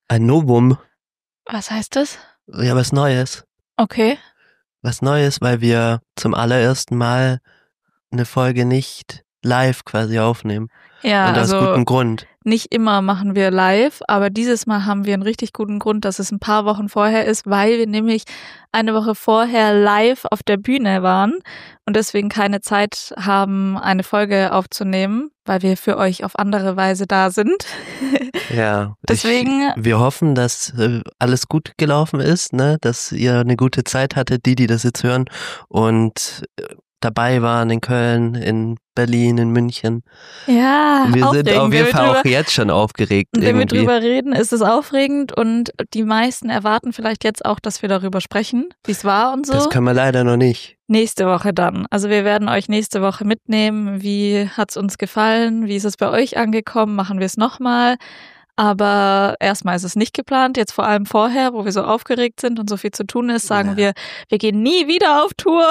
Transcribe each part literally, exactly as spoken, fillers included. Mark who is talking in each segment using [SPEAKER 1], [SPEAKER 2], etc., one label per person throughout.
[SPEAKER 1] Ein Novum.
[SPEAKER 2] Was heißt das?
[SPEAKER 1] Ja, was Neues.
[SPEAKER 2] Okay.
[SPEAKER 1] Was Neues, weil wir zum allerersten Mal eine Folge nicht live quasi aufnehmen.
[SPEAKER 2] Ja,
[SPEAKER 1] Und aus
[SPEAKER 2] also
[SPEAKER 1] gutem Grund.
[SPEAKER 2] nicht immer machen wir live, aber dieses Mal haben wir einen richtig guten Grund, dass es ein paar Wochen vorher ist, weil wir nämlich eine Woche vorher live auf der Bühne waren und deswegen keine Zeit haben, eine Folge aufzunehmen, weil wir für euch auf andere Weise da sind.
[SPEAKER 1] Ja.
[SPEAKER 2] Deswegen.
[SPEAKER 1] Ich, wir hoffen, dass äh, alles gut gelaufen ist, ne, dass ihr eine gute Zeit hattet, die, die das jetzt hören und äh, dabei waren in Köln, in Berlin, in München.
[SPEAKER 2] Ja,
[SPEAKER 1] wir
[SPEAKER 2] aufregend.
[SPEAKER 1] sind auf jeden
[SPEAKER 2] Wenn
[SPEAKER 1] Fall
[SPEAKER 2] wir
[SPEAKER 1] auch jetzt schon aufgeregt.
[SPEAKER 2] Wenn
[SPEAKER 1] irgendwie.
[SPEAKER 2] wir drüber reden, ist es aufregend und die meisten erwarten vielleicht jetzt auch, dass wir darüber sprechen, wie es war und so.
[SPEAKER 1] Das können wir leider noch nicht.
[SPEAKER 2] Nächste Woche dann. Also wir werden euch nächste Woche mitnehmen. Wie hat's uns gefallen? Wie ist es bei euch angekommen? Machen wir es nochmal? Aber erstmal ist es nicht geplant. Jetzt vor allem vorher, wo wir so aufgeregt sind und so viel zu tun ist, sagen ja. wir, wir gehen nie wieder auf Tour.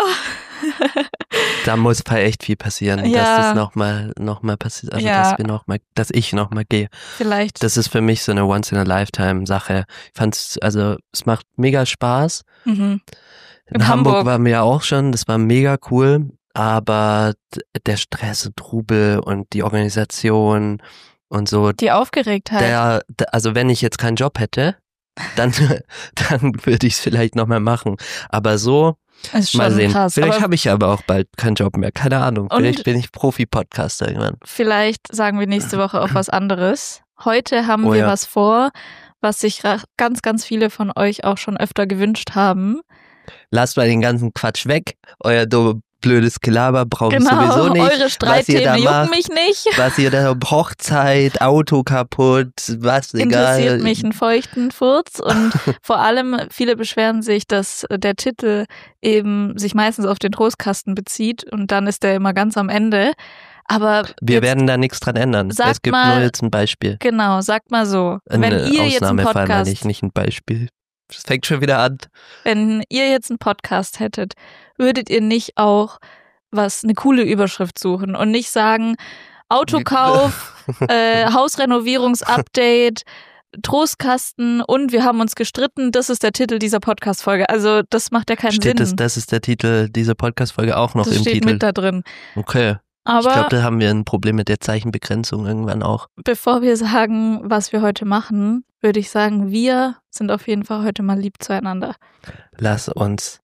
[SPEAKER 1] Da muss echt viel passieren,
[SPEAKER 2] ja.
[SPEAKER 1] dass das nochmal noch mal passiert, also
[SPEAKER 2] ja.
[SPEAKER 1] dass wir noch mal, dass ich nochmal gehe.
[SPEAKER 2] Vielleicht.
[SPEAKER 1] Das ist für mich so eine Once-in-a-Lifetime-Sache. Ich fand's, also es macht mega Spaß.
[SPEAKER 2] Mhm.
[SPEAKER 1] In, In Hamburg, Hamburg waren wir ja auch schon, das war mega cool, aber der Stress und Trubel und die Organisation und so.
[SPEAKER 2] Die Aufgeregtheit.
[SPEAKER 1] Der, der, also wenn ich jetzt keinen Job hätte, dann, dann würde ich es vielleicht nochmal machen. Aber so,
[SPEAKER 2] ist schon
[SPEAKER 1] mal sehen.
[SPEAKER 2] Krass.
[SPEAKER 1] Vielleicht habe ich aber auch bald keinen Job mehr. Keine Ahnung. Vielleicht bin ich Profi-Podcaster irgendwann.
[SPEAKER 2] Vielleicht sagen wir nächste Woche auch was anderes. Heute haben
[SPEAKER 1] oh,
[SPEAKER 2] wir
[SPEAKER 1] ja.
[SPEAKER 2] was vor, was sich ganz, ganz viele von euch auch schon öfter gewünscht haben.
[SPEAKER 1] Lasst mal den ganzen Quatsch weg. Euer dumme blödes Gelaber brauche ich
[SPEAKER 2] genau,
[SPEAKER 1] sowieso nicht.
[SPEAKER 2] Eure Streitthemen jucken
[SPEAKER 1] macht,
[SPEAKER 2] mich nicht.
[SPEAKER 1] Was ihr da Hochzeit, Auto kaputt, was egal.
[SPEAKER 2] Interessiert mich einen feuchten Furz und vor allem viele beschweren sich, dass der Titel eben sich meistens auf den Trostkasten bezieht und dann ist der immer ganz am Ende. Aber
[SPEAKER 1] wir werden da nichts dran ändern. Es gibt
[SPEAKER 2] mal,
[SPEAKER 1] nur jetzt ein Beispiel.
[SPEAKER 2] Genau, sagt mal so.
[SPEAKER 1] Ein
[SPEAKER 2] wenn ihr jetzt einen
[SPEAKER 1] Ausnahmefall
[SPEAKER 2] Podcast,
[SPEAKER 1] meine ich, nicht ein Beispiel. Das fängt schon wieder an.
[SPEAKER 2] Wenn ihr jetzt einen Podcast hättet, würdet ihr nicht auch was, eine coole Überschrift suchen und nicht sagen, Autokauf, äh, Hausrenovierungsupdate, Trostkasten und wir haben uns gestritten, das ist der Titel dieser Podcast-Folge. Also das macht ja keinen
[SPEAKER 1] steht
[SPEAKER 2] Sinn.
[SPEAKER 1] Es, das ist der Titel dieser Podcast-Folge auch noch
[SPEAKER 2] das
[SPEAKER 1] im
[SPEAKER 2] steht
[SPEAKER 1] Titel.
[SPEAKER 2] mit da drin.
[SPEAKER 1] Okay.
[SPEAKER 2] Aber
[SPEAKER 1] ich glaube, da haben wir ein Problem mit der Zeichenbegrenzung irgendwann auch.
[SPEAKER 2] Bevor wir sagen, was wir heute machen, würde ich sagen, wir sind auf jeden Fall heute mal lieb zueinander.
[SPEAKER 1] Lass uns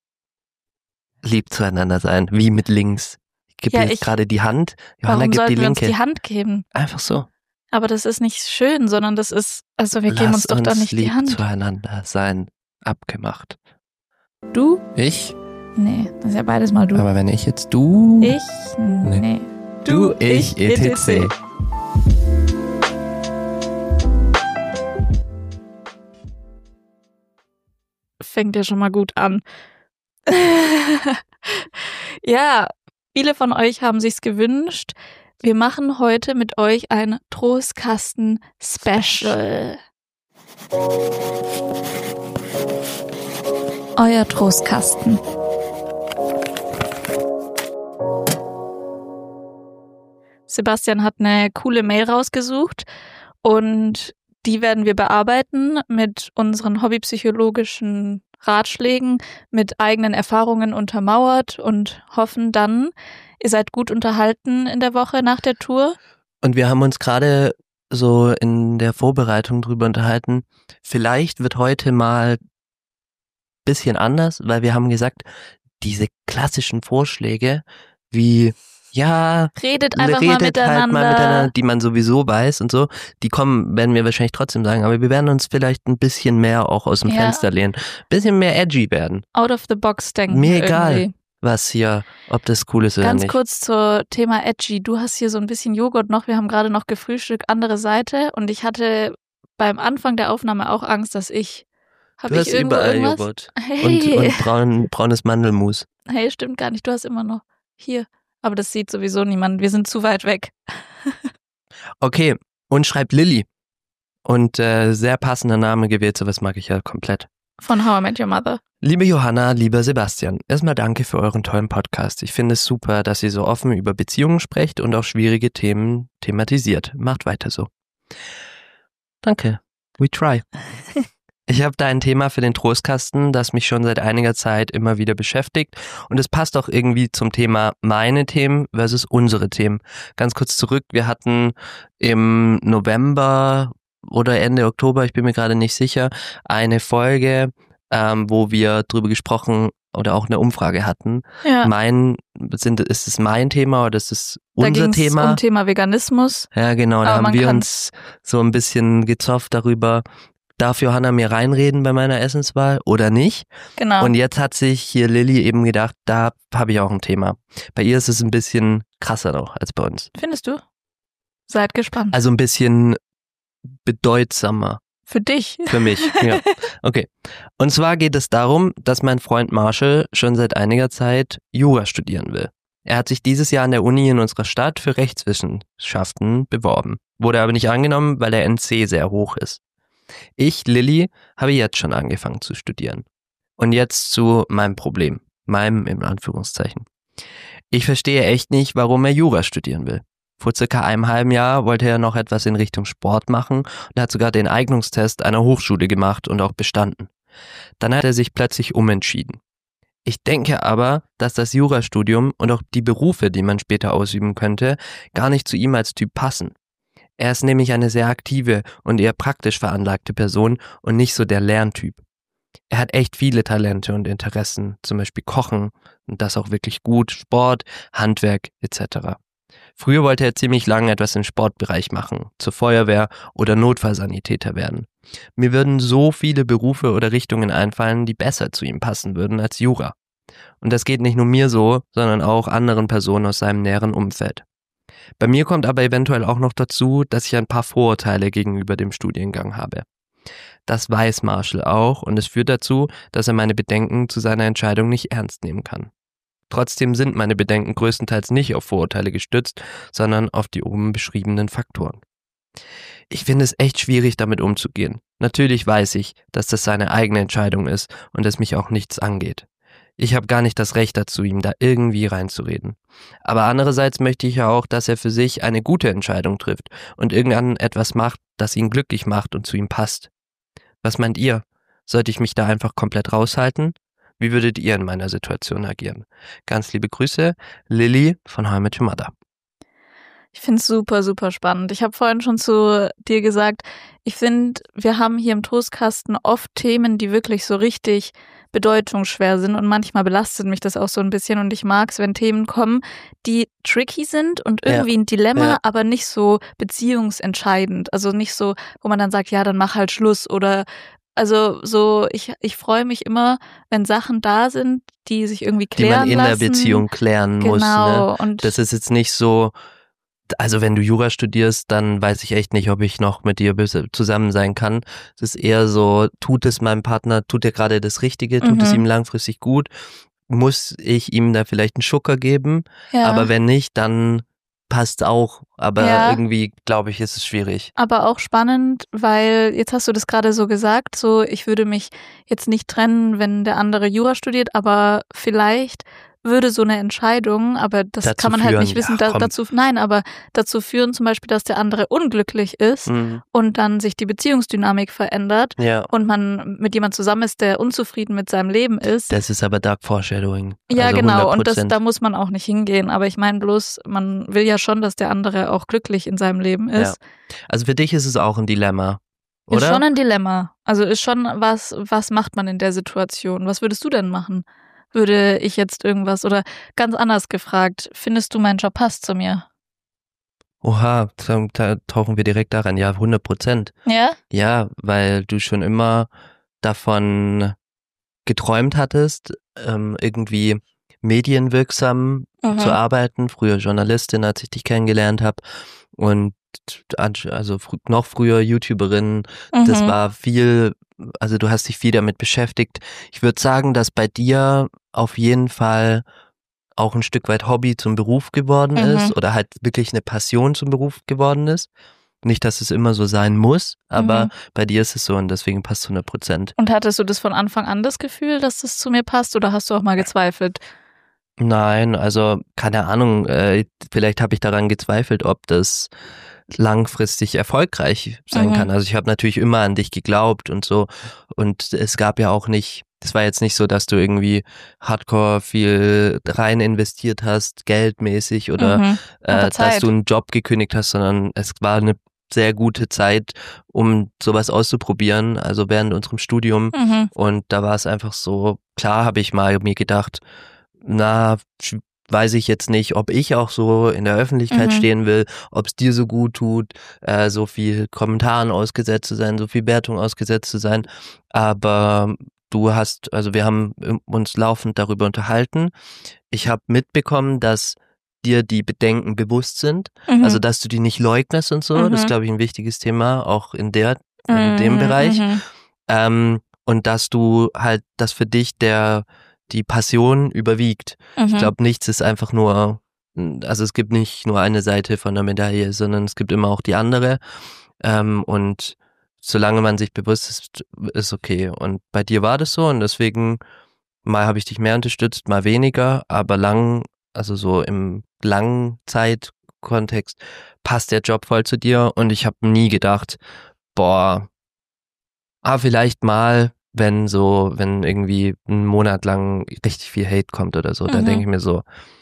[SPEAKER 1] lieb zueinander sein, wie mit links. Ich gebe
[SPEAKER 2] ja,
[SPEAKER 1] jetzt gerade die Hand. Johanna
[SPEAKER 2] warum
[SPEAKER 1] gibt
[SPEAKER 2] sollten
[SPEAKER 1] die linke.
[SPEAKER 2] wir uns die Hand geben?
[SPEAKER 1] Einfach so.
[SPEAKER 2] Aber das ist nicht schön, sondern das ist, also wir
[SPEAKER 1] Lass
[SPEAKER 2] geben uns doch
[SPEAKER 1] uns
[SPEAKER 2] da nicht die Hand.
[SPEAKER 1] lieb zueinander sein. Abgemacht.
[SPEAKER 2] Du?
[SPEAKER 1] Ich?
[SPEAKER 2] Nee, das ist ja beides mal du.
[SPEAKER 1] Aber wenn ich jetzt du...
[SPEAKER 2] Ich? Nee. nee.
[SPEAKER 1] Du, du, ich, et cetera.
[SPEAKER 2] Fängt ja schon mal gut an. Ja, viele von euch haben sich's gewünscht. Wir machen heute mit euch ein Trostkasten-Special. Euer Trostkasten. Sebastian hat eine coole Mail rausgesucht und die werden wir bearbeiten mit unseren hobbypsychologischen Ratschlägen, mit eigenen Erfahrungen untermauert und hoffen dann, ihr seid gut unterhalten in der Woche nach der Tour.
[SPEAKER 1] Und wir haben uns gerade so in der Vorbereitung drüber unterhalten, vielleicht wird heute mal ein bisschen anders, weil wir haben gesagt, diese klassischen Vorschläge wie ja,
[SPEAKER 2] redet einfach
[SPEAKER 1] redet
[SPEAKER 2] mal miteinander.
[SPEAKER 1] Halt mal miteinander, die man sowieso weiß und so, die kommen, werden wir wahrscheinlich trotzdem sagen, aber wir werden uns vielleicht ein bisschen mehr auch aus dem
[SPEAKER 2] ja.
[SPEAKER 1] Fenster lehnen, ein bisschen mehr edgy werden.
[SPEAKER 2] Out of the box denken.
[SPEAKER 1] Mir egal,
[SPEAKER 2] irgendwie.
[SPEAKER 1] was hier, ob das cool ist oder
[SPEAKER 2] Ganz
[SPEAKER 1] nicht.
[SPEAKER 2] Ganz kurz zum Thema edgy. Du hast hier so ein bisschen Joghurt noch, wir haben gerade noch gefrühstückt, andere Seite und ich hatte beim Anfang der Aufnahme auch Angst, dass ich Hab
[SPEAKER 1] du
[SPEAKER 2] ich
[SPEAKER 1] hast überall
[SPEAKER 2] irgendwas?
[SPEAKER 1] Joghurt
[SPEAKER 2] Hey.
[SPEAKER 1] und, und braun, braunes Mandelmus.
[SPEAKER 2] Hey, stimmt gar nicht, du hast immer noch hier. Aber das sieht sowieso niemand, wir sind zu weit weg.
[SPEAKER 1] Okay, und schreibt Lilly. Und äh, sehr passender Name gewählt, sowas mag ich ja komplett.
[SPEAKER 2] Von How I Met Your Mother.
[SPEAKER 1] Liebe Johanna, lieber Sebastian, erstmal danke für euren tollen Podcast. Ich finde es super, dass ihr so offen über Beziehungen sprecht und auch schwierige Themen thematisiert. Macht weiter so. Danke. We try. Ich habe da ein Thema für den Trostkasten, das mich schon seit einiger Zeit immer wieder beschäftigt und es passt auch irgendwie zum Thema meine Themen versus unsere Themen. Ganz kurz zurück, wir hatten im November oder Ende Oktober, ich bin mir gerade nicht sicher, eine Folge, ähm, wo wir drüber gesprochen oder auch eine Umfrage hatten.
[SPEAKER 2] Ja.
[SPEAKER 1] Mein, sind, ist es mein Thema oder ist es unser
[SPEAKER 2] da ging's
[SPEAKER 1] Thema?
[SPEAKER 2] Um Thema Veganismus.
[SPEAKER 1] Ja, genau, da
[SPEAKER 2] Aber
[SPEAKER 1] haben wir
[SPEAKER 2] man
[SPEAKER 1] uns so ein bisschen gezofft darüber, darf Johanna mir reinreden bei meiner Essenswahl oder nicht?
[SPEAKER 2] Genau.
[SPEAKER 1] Und jetzt hat sich hier Lilly eben gedacht, da habe ich auch ein Thema. Bei ihr ist es ein bisschen krasser noch als bei uns.
[SPEAKER 2] Findest du? Seid gespannt.
[SPEAKER 1] Also ein bisschen bedeutsamer.
[SPEAKER 2] Für dich.
[SPEAKER 1] Für mich, ja. Okay. Und zwar geht es darum, dass mein Freund Marshall schon seit einiger Zeit Jura studieren will. Er hat sich dieses Jahr an der Uni in unserer Stadt für Rechtswissenschaften beworben, wurde aber nicht angenommen, weil der N C sehr hoch ist. Ich, Lilly, habe jetzt schon angefangen zu studieren. Und jetzt zu meinem Problem. Meinem, in Anführungszeichen. Ich verstehe echt nicht, warum er Jura studieren will. Vor circa einem halben Jahr wollte er noch etwas in Richtung Sport machen und hat sogar den Eignungstest einer Hochschule gemacht und auch bestanden. Dann hat er sich plötzlich umentschieden. Ich denke aber, dass das Jurastudium und auch die Berufe, die man später ausüben könnte, gar nicht zu ihm als Typ passen. Er ist nämlich eine sehr aktive und eher praktisch veranlagte Person und nicht so der Lerntyp. Er hat echt viele Talente und Interessen, zum Beispiel Kochen und das auch wirklich gut, Sport, Handwerk et cetera. Früher wollte er ziemlich lange etwas im Sportbereich machen, zur Feuerwehr oder Notfallsanitäter werden. Mir würden so viele Berufe oder Richtungen einfallen, die besser zu ihm passen würden als Jura. Und das geht nicht nur mir so, sondern auch anderen Personen aus seinem näheren Umfeld. Bei mir kommt aber eventuell auch noch dazu, dass ich ein paar Vorurteile gegenüber dem Studiengang habe. Das weiß Marshall auch und es führt dazu, dass er meine Bedenken zu seiner Entscheidung nicht ernst nehmen kann. Trotzdem sind meine Bedenken größtenteils nicht auf Vorurteile gestützt, sondern auf die oben beschriebenen Faktoren. Ich finde es echt schwierig, damit umzugehen. Natürlich weiß ich, dass das seine eigene Entscheidung ist und es mich auch nichts angeht. Ich habe gar nicht das Recht dazu, ihm da irgendwie reinzureden. Aber andererseits möchte ich ja auch, dass er für sich eine gute Entscheidung trifft und irgendwann etwas macht, das ihn glücklich macht und zu ihm passt. Was meint ihr? Sollte ich mich da einfach komplett raushalten? Wie würdet ihr in meiner Situation agieren? Ganz liebe Grüße, Lilly von How I Met Your Mother.
[SPEAKER 2] Ich finde es super, super spannend. Ich habe vorhin schon zu dir gesagt, ich finde, wir haben hier im Trostkasten oft Themen, die wirklich so richtig bedeutungsschwer sind und manchmal belastet mich das auch so ein bisschen und ich mag es, wenn Themen kommen, die tricky sind und irgendwie
[SPEAKER 1] Ja.
[SPEAKER 2] ein Dilemma,
[SPEAKER 1] Ja.
[SPEAKER 2] aber nicht so beziehungsentscheidend. Also nicht so, wo man dann sagt, ja, dann mach halt Schluss oder also so, ich, ich freue mich immer, wenn Sachen da sind, die sich irgendwie
[SPEAKER 1] Die
[SPEAKER 2] klären
[SPEAKER 1] man in
[SPEAKER 2] lassen.
[SPEAKER 1] der Beziehung klären muss.
[SPEAKER 2] Genau.
[SPEAKER 1] Ne?
[SPEAKER 2] Und
[SPEAKER 1] Das ist jetzt nicht so, also wenn du Jura studierst, dann weiß ich echt nicht, ob ich noch mit dir bis- zusammen sein kann. Es ist eher so, tut es meinem Partner, tut er gerade das Richtige, tut
[SPEAKER 2] Mhm.
[SPEAKER 1] es ihm langfristig gut, muss ich ihm da vielleicht einen Schucker geben,
[SPEAKER 2] ja.
[SPEAKER 1] aber wenn nicht, dann passt auch, aber
[SPEAKER 2] Ja.
[SPEAKER 1] irgendwie, glaube ich, ist es schwierig.
[SPEAKER 2] Aber auch spannend, weil jetzt hast du das gerade so gesagt, so ich würde mich jetzt nicht trennen, wenn der andere Jura studiert, aber vielleicht würde so eine Entscheidung, aber das
[SPEAKER 1] Dazu
[SPEAKER 2] kann man halt
[SPEAKER 1] führen,
[SPEAKER 2] nicht wissen,
[SPEAKER 1] ja,
[SPEAKER 2] da,
[SPEAKER 1] komm.
[SPEAKER 2] dazu, nein, aber dazu führen zum Beispiel, dass der andere unglücklich ist
[SPEAKER 1] Mhm.
[SPEAKER 2] und dann sich die Beziehungsdynamik verändert
[SPEAKER 1] Ja,
[SPEAKER 2] und man mit jemand zusammen ist, der unzufrieden mit seinem Leben ist.
[SPEAKER 1] das ist aber Dark Foreshadowing.
[SPEAKER 2] Ja,
[SPEAKER 1] also
[SPEAKER 2] genau. Und das,
[SPEAKER 1] hundert Prozent.
[SPEAKER 2] da muss man auch nicht hingehen. Aber ich meine bloß, man will ja schon, dass der andere auch glücklich in seinem Leben ist.
[SPEAKER 1] Also für dich ist es auch ein Dilemma, oder?
[SPEAKER 2] Ist schon ein Dilemma. Also ist schon was, was macht man in der Situation? Was würdest du denn machen? Würde ich jetzt irgendwas oder ganz anders gefragt, findest du, mein Job passt zu mir?
[SPEAKER 1] Oha, da, da tauchen wir direkt daran. Ja, hundert Prozent.
[SPEAKER 2] Ja?
[SPEAKER 1] Ja, weil du schon immer davon geträumt hattest, ähm, irgendwie medienwirksam
[SPEAKER 2] Mhm.
[SPEAKER 1] zu arbeiten. Früher Journalistin, als ich dich kennengelernt habe. Und an- also fr- noch früher YouTuberin. Das
[SPEAKER 2] Mhm.
[SPEAKER 1] war viel, also du hast dich viel damit beschäftigt. Ich würde sagen, dass bei dir auf jeden Fall auch ein Stück weit Hobby zum Beruf geworden
[SPEAKER 2] Mhm.
[SPEAKER 1] ist oder halt wirklich eine Passion zum Beruf geworden ist. Nicht, dass es immer so sein muss, aber
[SPEAKER 2] Mhm.
[SPEAKER 1] bei dir ist es so und deswegen passt es hundert Prozent.
[SPEAKER 2] Und hattest du das von Anfang an das Gefühl, dass das zu mir passt oder hast du auch mal gezweifelt?
[SPEAKER 1] Nein, also keine Ahnung, äh, vielleicht habe ich daran gezweifelt, ob das langfristig erfolgreich sein
[SPEAKER 2] Mhm.
[SPEAKER 1] kann. Also ich habe natürlich immer an dich geglaubt und so und es gab ja auch nicht, das war jetzt nicht so, dass du irgendwie hardcore viel rein investiert hast, geldmäßig oder
[SPEAKER 2] Mhm. Aber
[SPEAKER 1] äh, dass
[SPEAKER 2] Zeit.
[SPEAKER 1] du einen Job gekündigt hast, sondern es war eine sehr gute Zeit, um sowas auszuprobieren, also während unserem Studium.
[SPEAKER 2] Mhm.
[SPEAKER 1] Und da war es einfach so, klar habe ich mal mir gedacht, na, sch- weiß ich jetzt nicht, ob ich auch so in der Öffentlichkeit
[SPEAKER 2] Mhm.
[SPEAKER 1] stehen will, ob es dir so gut tut, äh, so viel Kommentaren ausgesetzt zu sein, so viel Wertung ausgesetzt zu sein. Aber du hast, also wir haben uns laufend darüber unterhalten. Ich habe mitbekommen, dass dir die Bedenken bewusst sind,
[SPEAKER 2] Mhm.
[SPEAKER 1] also dass du die nicht leugnest und so. Das ist,
[SPEAKER 2] Mhm.
[SPEAKER 1] glaube ich, ein wichtiges Thema, auch in der, in dem
[SPEAKER 2] Mhm.
[SPEAKER 1] Bereich.
[SPEAKER 2] Mhm.
[SPEAKER 1] Ähm, und dass du halt, dass für dich der die Passion überwiegt. Ich
[SPEAKER 2] Mhm.
[SPEAKER 1] glaube, nichts ist einfach nur, also es gibt nicht nur eine Seite von der Medaille, sondern es gibt immer auch die andere. Ähm, und solange man sich bewusst ist, ist okay. Und bei dir war das so und deswegen mal habe ich dich mehr unterstützt, mal weniger, aber lang, also so im langen Zeitkontext passt der Job voll zu dir und ich habe nie gedacht, boah, ah, vielleicht mal, wenn so, wenn irgendwie einen Monat lang richtig viel Hate kommt oder so, dann
[SPEAKER 2] Mhm.
[SPEAKER 1] denke ich mir so,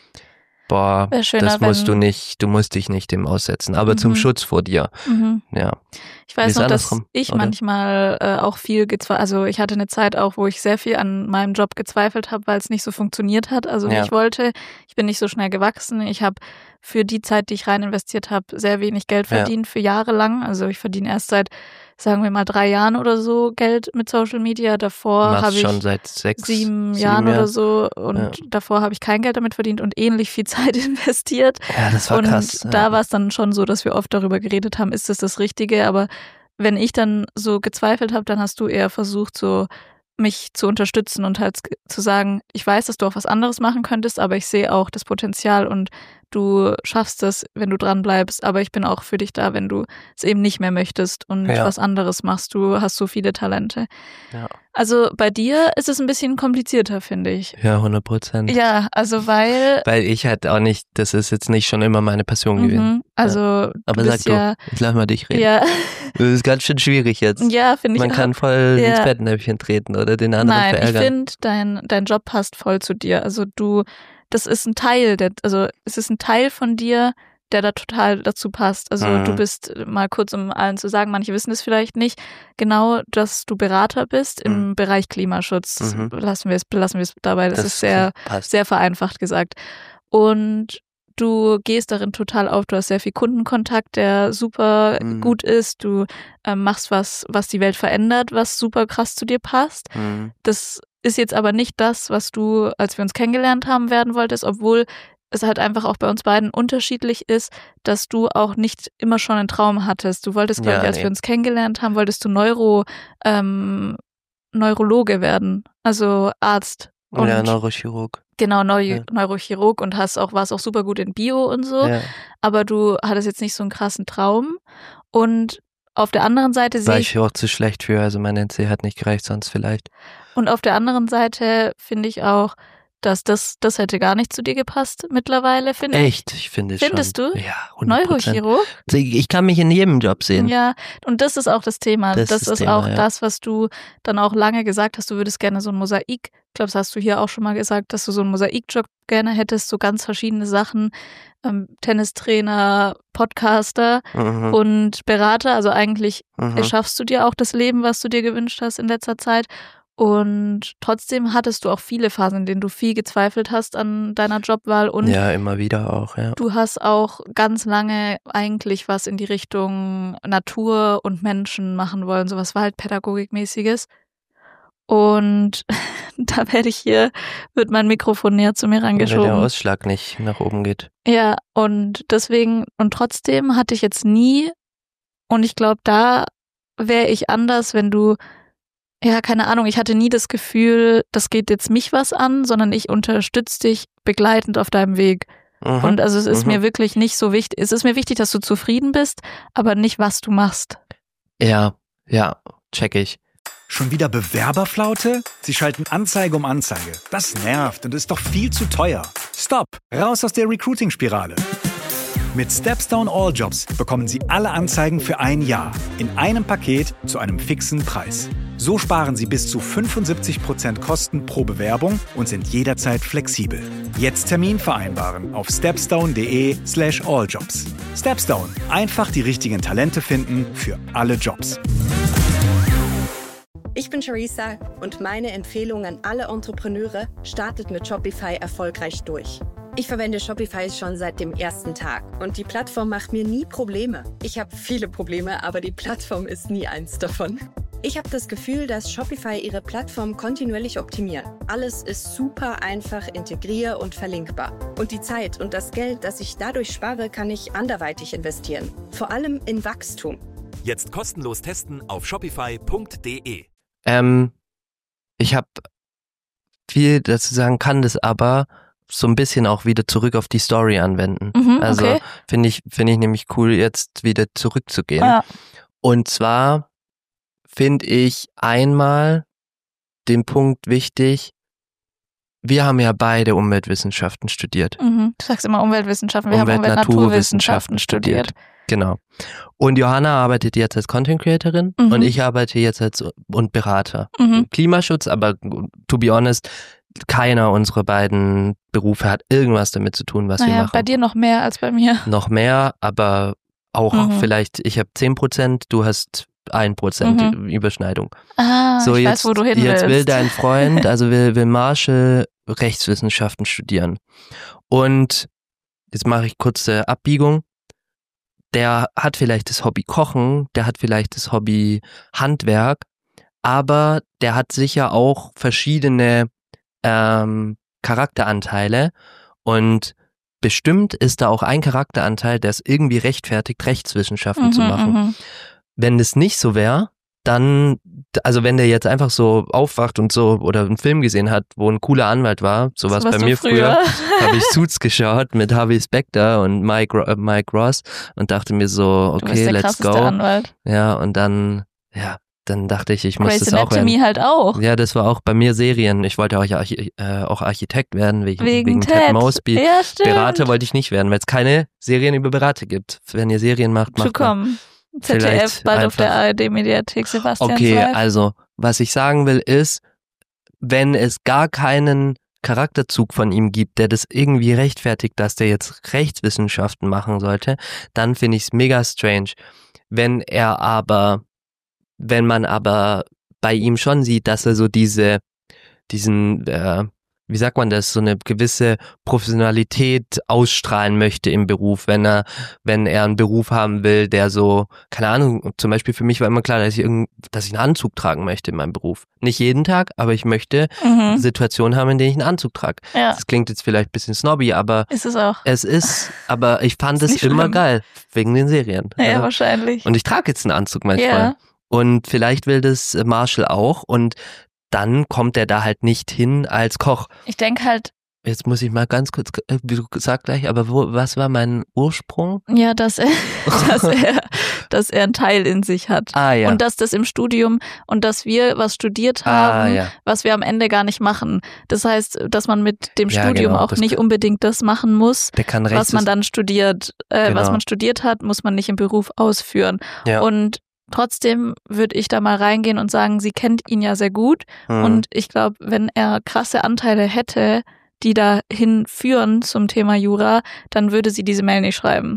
[SPEAKER 1] boah,
[SPEAKER 2] Wäre schöner,
[SPEAKER 1] das musst du
[SPEAKER 2] wenn-
[SPEAKER 1] nicht, du musst dich nicht dem aussetzen, aber zum
[SPEAKER 2] Mhm.
[SPEAKER 1] Schutz vor dir,
[SPEAKER 2] Mhm.
[SPEAKER 1] ja.
[SPEAKER 2] Ich weiß
[SPEAKER 1] Ist
[SPEAKER 2] noch, dass
[SPEAKER 1] andersrum,
[SPEAKER 2] ich
[SPEAKER 1] oder?
[SPEAKER 2] manchmal äh, auch viel gezweifelt, also ich hatte eine Zeit auch, wo ich sehr viel an meinem Job gezweifelt habe, weil es nicht so funktioniert hat, also wie
[SPEAKER 1] Ja.
[SPEAKER 2] ich wollte. Ich bin nicht so schnell gewachsen. Ich habe für die Zeit, die ich rein investiert habe, sehr wenig Geld
[SPEAKER 1] Ja.
[SPEAKER 2] verdient für Jahre lang. Also ich verdiene erst seit, sagen wir mal, drei Jahren oder so Geld mit Social Media. Davor
[SPEAKER 1] Machst
[SPEAKER 2] habe
[SPEAKER 1] schon
[SPEAKER 2] ich
[SPEAKER 1] seit sechs,
[SPEAKER 2] sieben Jahren
[SPEAKER 1] Jahre.
[SPEAKER 2] oder so und
[SPEAKER 1] Ja.
[SPEAKER 2] davor habe ich kein Geld damit verdient und ähnlich viel Zeit investiert.
[SPEAKER 1] Ja, das war
[SPEAKER 2] und
[SPEAKER 1] krass.
[SPEAKER 2] da
[SPEAKER 1] Ja.
[SPEAKER 2] war es dann schon so, dass wir oft darüber geredet haben, ist das das Richtige? Aber wenn ich dann so gezweifelt habe, dann hast du eher versucht, so mich zu unterstützen und halt zu sagen, ich weiß, dass du auch was anderes machen könntest, aber ich sehe auch das Potenzial und du schaffst es, wenn du dran bleibst, aber ich bin auch für dich da, wenn du es eben nicht mehr möchtest und
[SPEAKER 1] Ja.
[SPEAKER 2] was anderes machst. Du hast so viele Talente.
[SPEAKER 1] Ja.
[SPEAKER 2] Also bei dir ist es ein bisschen komplizierter, finde ich.
[SPEAKER 1] Ja, hundert Prozent.
[SPEAKER 2] Ja, also weil,
[SPEAKER 1] Weil ich halt auch nicht, das ist jetzt nicht schon immer meine Passion gewesen.
[SPEAKER 2] mhm, also
[SPEAKER 1] Aber
[SPEAKER 2] du
[SPEAKER 1] sag
[SPEAKER 2] bist
[SPEAKER 1] du,
[SPEAKER 2] ja,
[SPEAKER 1] ich lass mal dich reden.
[SPEAKER 2] ja,
[SPEAKER 1] Das ist ganz schön schwierig jetzt.
[SPEAKER 2] ja, finde ich
[SPEAKER 1] Man
[SPEAKER 2] auch.
[SPEAKER 1] kann voll
[SPEAKER 2] Ja.
[SPEAKER 1] ins Fettnäpfchen treten oder den anderen
[SPEAKER 2] Nein, ich
[SPEAKER 1] verärgern.
[SPEAKER 2] finde, dein, dein Job passt voll zu dir. Also du, das ist ein Teil, der, also es ist ein Teil von dir, der da total dazu passt. Also
[SPEAKER 1] Mhm.
[SPEAKER 2] du bist, mal kurz um allen zu sagen, manche wissen es vielleicht nicht, genau, dass du Berater bist im
[SPEAKER 1] Mhm.
[SPEAKER 2] Bereich Klimaschutz.
[SPEAKER 1] Mhm.
[SPEAKER 2] Lassen wir es, belassen wir es dabei. Das,
[SPEAKER 1] Das
[SPEAKER 2] ist sehr,
[SPEAKER 1] passt.
[SPEAKER 2] sehr vereinfacht gesagt. Und du gehst darin total auf. Du hast sehr viel Kundenkontakt, der super
[SPEAKER 1] Mhm.
[SPEAKER 2] gut ist. Du ähm, machst was, was die Welt verändert, was super krass zu dir passt.
[SPEAKER 1] Mhm.
[SPEAKER 2] Das ist jetzt aber nicht das, was du, als wir uns kennengelernt haben, werden wolltest, obwohl es halt einfach auch bei uns beiden unterschiedlich ist, dass du auch nicht immer schon einen Traum hattest. Du wolltest, glaube
[SPEAKER 1] Ja,
[SPEAKER 2] ich, als
[SPEAKER 1] nee.
[SPEAKER 2] wir uns kennengelernt haben, wolltest du Neuro, ähm, Neurologe werden, also Arzt. Und
[SPEAKER 1] Ja, Neurochirurg.
[SPEAKER 2] genau, Neu
[SPEAKER 1] Ja.
[SPEAKER 2] Neurochirurg und hast auch, warst auch super gut in Bio und so,
[SPEAKER 1] Ja.
[SPEAKER 2] aber du hattest jetzt nicht so einen krassen Traum. Und auf der anderen Seite
[SPEAKER 1] War
[SPEAKER 2] sehe ich,
[SPEAKER 1] ich auch zu schlecht für, also mein N C hat nicht gereicht, sonst vielleicht.
[SPEAKER 2] und auf der anderen Seite finde ich auch, dass das, das hätte gar nicht zu dir gepasst mittlerweile, finde ich.
[SPEAKER 1] Echt, ich finde es schon.
[SPEAKER 2] Findest du?
[SPEAKER 1] Ja, hundert Prozent.
[SPEAKER 2] Neurochirurg?
[SPEAKER 1] Ich kann mich in jedem Job sehen.
[SPEAKER 2] Ja, und das ist auch das Thema.
[SPEAKER 1] Das
[SPEAKER 2] Das,
[SPEAKER 1] ist das
[SPEAKER 2] ist
[SPEAKER 1] Thema,
[SPEAKER 2] auch
[SPEAKER 1] ja.
[SPEAKER 2] das, was du dann auch lange gesagt hast, du würdest gerne so ein Mosaik, ich glaube, das hast du hier auch schon mal gesagt, dass du so einen Mosaikjob gerne hättest, so ganz verschiedene Sachen, ähm, Tennistrainer, Podcaster
[SPEAKER 1] Mhm.
[SPEAKER 2] und Berater, also eigentlich
[SPEAKER 1] Mhm.
[SPEAKER 2] erschaffst du dir auch das Leben, was du dir gewünscht hast in letzter Zeit. Und trotzdem hattest du auch viele Phasen, in denen du viel gezweifelt hast an deiner Jobwahl und
[SPEAKER 1] Ja, immer wieder auch, ja.
[SPEAKER 2] du hast auch ganz lange eigentlich was in die Richtung Natur und Menschen machen wollen, sowas Waldpädagogikmäßiges. Und da werde ich hier, wird mein Mikrofon näher zu mir
[SPEAKER 1] Wenn der
[SPEAKER 2] rangeschoben.
[SPEAKER 1] Ausschlag nicht nach oben geht.
[SPEAKER 2] Ja, und deswegen, und trotzdem hatte ich jetzt nie, und ich glaube, da wäre ich anders, wenn du, ja, keine Ahnung, ich hatte nie das Gefühl, das geht jetzt mich was an, sondern ich unterstütze dich begleitend auf deinem Weg.
[SPEAKER 1] Mhm.
[SPEAKER 2] Und also es ist
[SPEAKER 1] Mhm.
[SPEAKER 2] mir wirklich nicht so wichtig, es ist mir wichtig, dass du zufrieden bist, aber nicht, was du machst.
[SPEAKER 1] Ja, ja, check ich.
[SPEAKER 3] Schon wieder Bewerberflaute? Sie schalten Anzeige um Anzeige. Das nervt und ist doch viel zu teuer. Stopp! Raus aus der Recruiting-Spirale. Mit Stepstone All Jobs bekommen Sie alle Anzeigen für ein Jahr in einem Paket zu einem fixen Preis. So sparen Sie bis zu fünfundsiebzig Prozent Kosten pro Bewerbung und sind jederzeit flexibel. Jetzt Termin vereinbaren auf stepstone.de slash alljobs. Stepstone. Einfach die richtigen Talente finden für alle Jobs.
[SPEAKER 4] Ich bin Charissa und meine Empfehlung an alle Entrepreneure: startet mit Shopify erfolgreich durch. Ich verwende Shopify schon seit dem ersten Tag und die Plattform macht mir nie Probleme. Ich habe viele Probleme, aber die Plattform ist nie eins davon. Ich habe das Gefühl, dass Shopify ihre Plattform kontinuierlich optimiert. Alles ist super einfach integrier- und verlinkbar. Und die Zeit und das Geld, das ich dadurch spare, kann ich anderweitig investieren. Vor allem in Wachstum.
[SPEAKER 5] Jetzt kostenlos testen auf shopify punkt de.
[SPEAKER 1] Ähm, ich habe viel dazu sagen, kann das aber so ein bisschen auch wieder zurück auf die Story anwenden.
[SPEAKER 2] Mhm,
[SPEAKER 1] also
[SPEAKER 2] okay.
[SPEAKER 1] finde ich, finde ich nämlich cool, jetzt wieder zurückzugehen.
[SPEAKER 2] Ja.
[SPEAKER 1] Und zwar finde ich einmal den Punkt wichtig, wir haben ja beide Umweltwissenschaften studiert.
[SPEAKER 2] Mhm. Du sagst immer Umweltwissenschaften, wir
[SPEAKER 1] Umwelt-
[SPEAKER 2] haben Umwelt-Naturwissenschaften
[SPEAKER 1] Naturwissenschaften
[SPEAKER 2] studiert.
[SPEAKER 1] Genau. Und Johanna arbeitet jetzt als Content Creatorin
[SPEAKER 2] Mhm.
[SPEAKER 1] und ich arbeite jetzt als und Berater.
[SPEAKER 2] Mhm.
[SPEAKER 1] Klimaschutz, aber to be honest, keiner unserer beiden Berufe hat irgendwas damit zu tun, was wir
[SPEAKER 2] Naja,
[SPEAKER 1] machen.
[SPEAKER 2] bei dir noch mehr als bei mir.
[SPEAKER 1] Noch mehr, aber auch
[SPEAKER 2] Mhm.
[SPEAKER 1] vielleicht, ich habe zehn Prozent, du hast ein Prozent
[SPEAKER 2] Mhm.
[SPEAKER 1] Überschneidung.
[SPEAKER 2] Ah,
[SPEAKER 1] So,
[SPEAKER 2] ich
[SPEAKER 1] jetzt,
[SPEAKER 2] weiß, wo du hin
[SPEAKER 1] jetzt
[SPEAKER 2] willst.
[SPEAKER 1] will dein Freund, also will, will Marshall Rechtswissenschaften studieren. Und jetzt mache ich kurze Abbiegung. Der hat vielleicht das Hobby Kochen, der hat vielleicht das Hobby Handwerk, aber der hat sicher auch verschiedene ähm, Charakteranteile und bestimmt ist da auch ein Charakteranteil, der es irgendwie rechtfertigt, Rechtswissenschaften
[SPEAKER 2] Mhm,
[SPEAKER 1] zu machen.
[SPEAKER 2] mhm.
[SPEAKER 1] Wenn das nicht so wäre, dann, also wenn der jetzt einfach so aufwacht und so oder einen Film gesehen hat, wo ein cooler Anwalt war, sowas
[SPEAKER 2] So warst
[SPEAKER 1] bei
[SPEAKER 2] du
[SPEAKER 1] mir
[SPEAKER 2] früher.
[SPEAKER 1] früher, habe ich Suits geschaut mit Harvey Specter und Mike, Ro- äh, Mike Ross und dachte mir so,
[SPEAKER 2] Du bist
[SPEAKER 1] okay,
[SPEAKER 2] der
[SPEAKER 1] let's
[SPEAKER 2] krasseste
[SPEAKER 1] go.
[SPEAKER 2] Anwalt.
[SPEAKER 1] Ja, und dann, ja, dann dachte ich, ich muss
[SPEAKER 2] Grey's
[SPEAKER 1] das auch
[SPEAKER 2] Anatomy
[SPEAKER 1] werden.
[SPEAKER 2] halt auch.
[SPEAKER 1] Ja, das war auch bei mir Serien. Ich wollte auch, Archi- äh, auch Architekt werden, wegen,
[SPEAKER 2] Wegen,
[SPEAKER 1] wegen
[SPEAKER 2] Ted.
[SPEAKER 1] Ted Mosby.
[SPEAKER 2] Ja, stimmt.
[SPEAKER 1] Berater wollte ich nicht werden, weil es keine Serien über Berater gibt. Wenn ihr Serien macht,
[SPEAKER 2] Zu
[SPEAKER 1] macht mal.
[SPEAKER 2] kommen. Z D F,
[SPEAKER 1] Vielleicht
[SPEAKER 2] bald auf
[SPEAKER 1] einfach-
[SPEAKER 2] der A R D-Mediathek, Sebastian
[SPEAKER 1] Okay,
[SPEAKER 2] Live.
[SPEAKER 1] also, was ich sagen will ist, wenn es gar keinen Charakterzug von ihm gibt, der das irgendwie rechtfertigt, dass der jetzt Rechtswissenschaften machen sollte, dann finde ich es mega strange. Wenn er aber, wenn man aber bei ihm schon sieht, dass er so diese, diesen, äh, wie sagt man das, so eine gewisse Professionalität ausstrahlen möchte im Beruf, wenn er, wenn er einen Beruf haben will, der so, keine Ahnung, zum Beispiel für mich war immer klar, dass ich, irgend, dass ich einen Anzug tragen möchte in meinem Beruf. Nicht jeden Tag, aber ich möchte
[SPEAKER 2] Mhm.
[SPEAKER 1] Situationen haben, in denen ich einen Anzug trage.
[SPEAKER 2] Ja,
[SPEAKER 1] Das klingt jetzt vielleicht ein bisschen snobby, aber
[SPEAKER 2] ist es auch.
[SPEAKER 1] es ist, aber ich fand
[SPEAKER 2] Ist
[SPEAKER 1] es
[SPEAKER 2] nicht
[SPEAKER 1] immer
[SPEAKER 2] schlimm.
[SPEAKER 1] geil, wegen den Serien.
[SPEAKER 2] Ja,
[SPEAKER 1] Ja.
[SPEAKER 2] wahrscheinlich.
[SPEAKER 1] Und ich trage jetzt einen Anzug manchmal.
[SPEAKER 2] Ja.
[SPEAKER 1] Und vielleicht will das äh, Marshall auch und dann kommt er da halt nicht hin als Koch.
[SPEAKER 2] Ich denke halt,
[SPEAKER 1] Jetzt muss ich mal ganz kurz, äh, du sag gleich, aber wo, was war mein Ursprung?
[SPEAKER 2] ja, dass er, dass er, dass er einen Teil in sich hat.
[SPEAKER 1] Ah ja.
[SPEAKER 2] Und dass das im Studium und dass wir was studiert
[SPEAKER 1] ah
[SPEAKER 2] haben,
[SPEAKER 1] ja.
[SPEAKER 2] was wir am Ende gar nicht machen. Das heißt, dass man mit dem
[SPEAKER 1] Ja,
[SPEAKER 2] Studium
[SPEAKER 1] genau,
[SPEAKER 2] auch
[SPEAKER 1] das
[SPEAKER 2] nicht
[SPEAKER 1] kann-
[SPEAKER 2] unbedingt das machen muss,
[SPEAKER 1] Der kann
[SPEAKER 2] was
[SPEAKER 1] rechts.
[SPEAKER 2] man dann studiert. Äh,
[SPEAKER 1] Genau.
[SPEAKER 2] Was man studiert hat, muss man nicht im Beruf ausführen.
[SPEAKER 1] ja.
[SPEAKER 2] Und trotzdem würde ich da mal reingehen und sagen, sie kennt ihn ja sehr gut.
[SPEAKER 1] hm.
[SPEAKER 2] Und ich glaube, wenn er krasse Anteile hätte, die dahin führen zum Thema Jura, dann würde sie diese Mail nicht schreiben.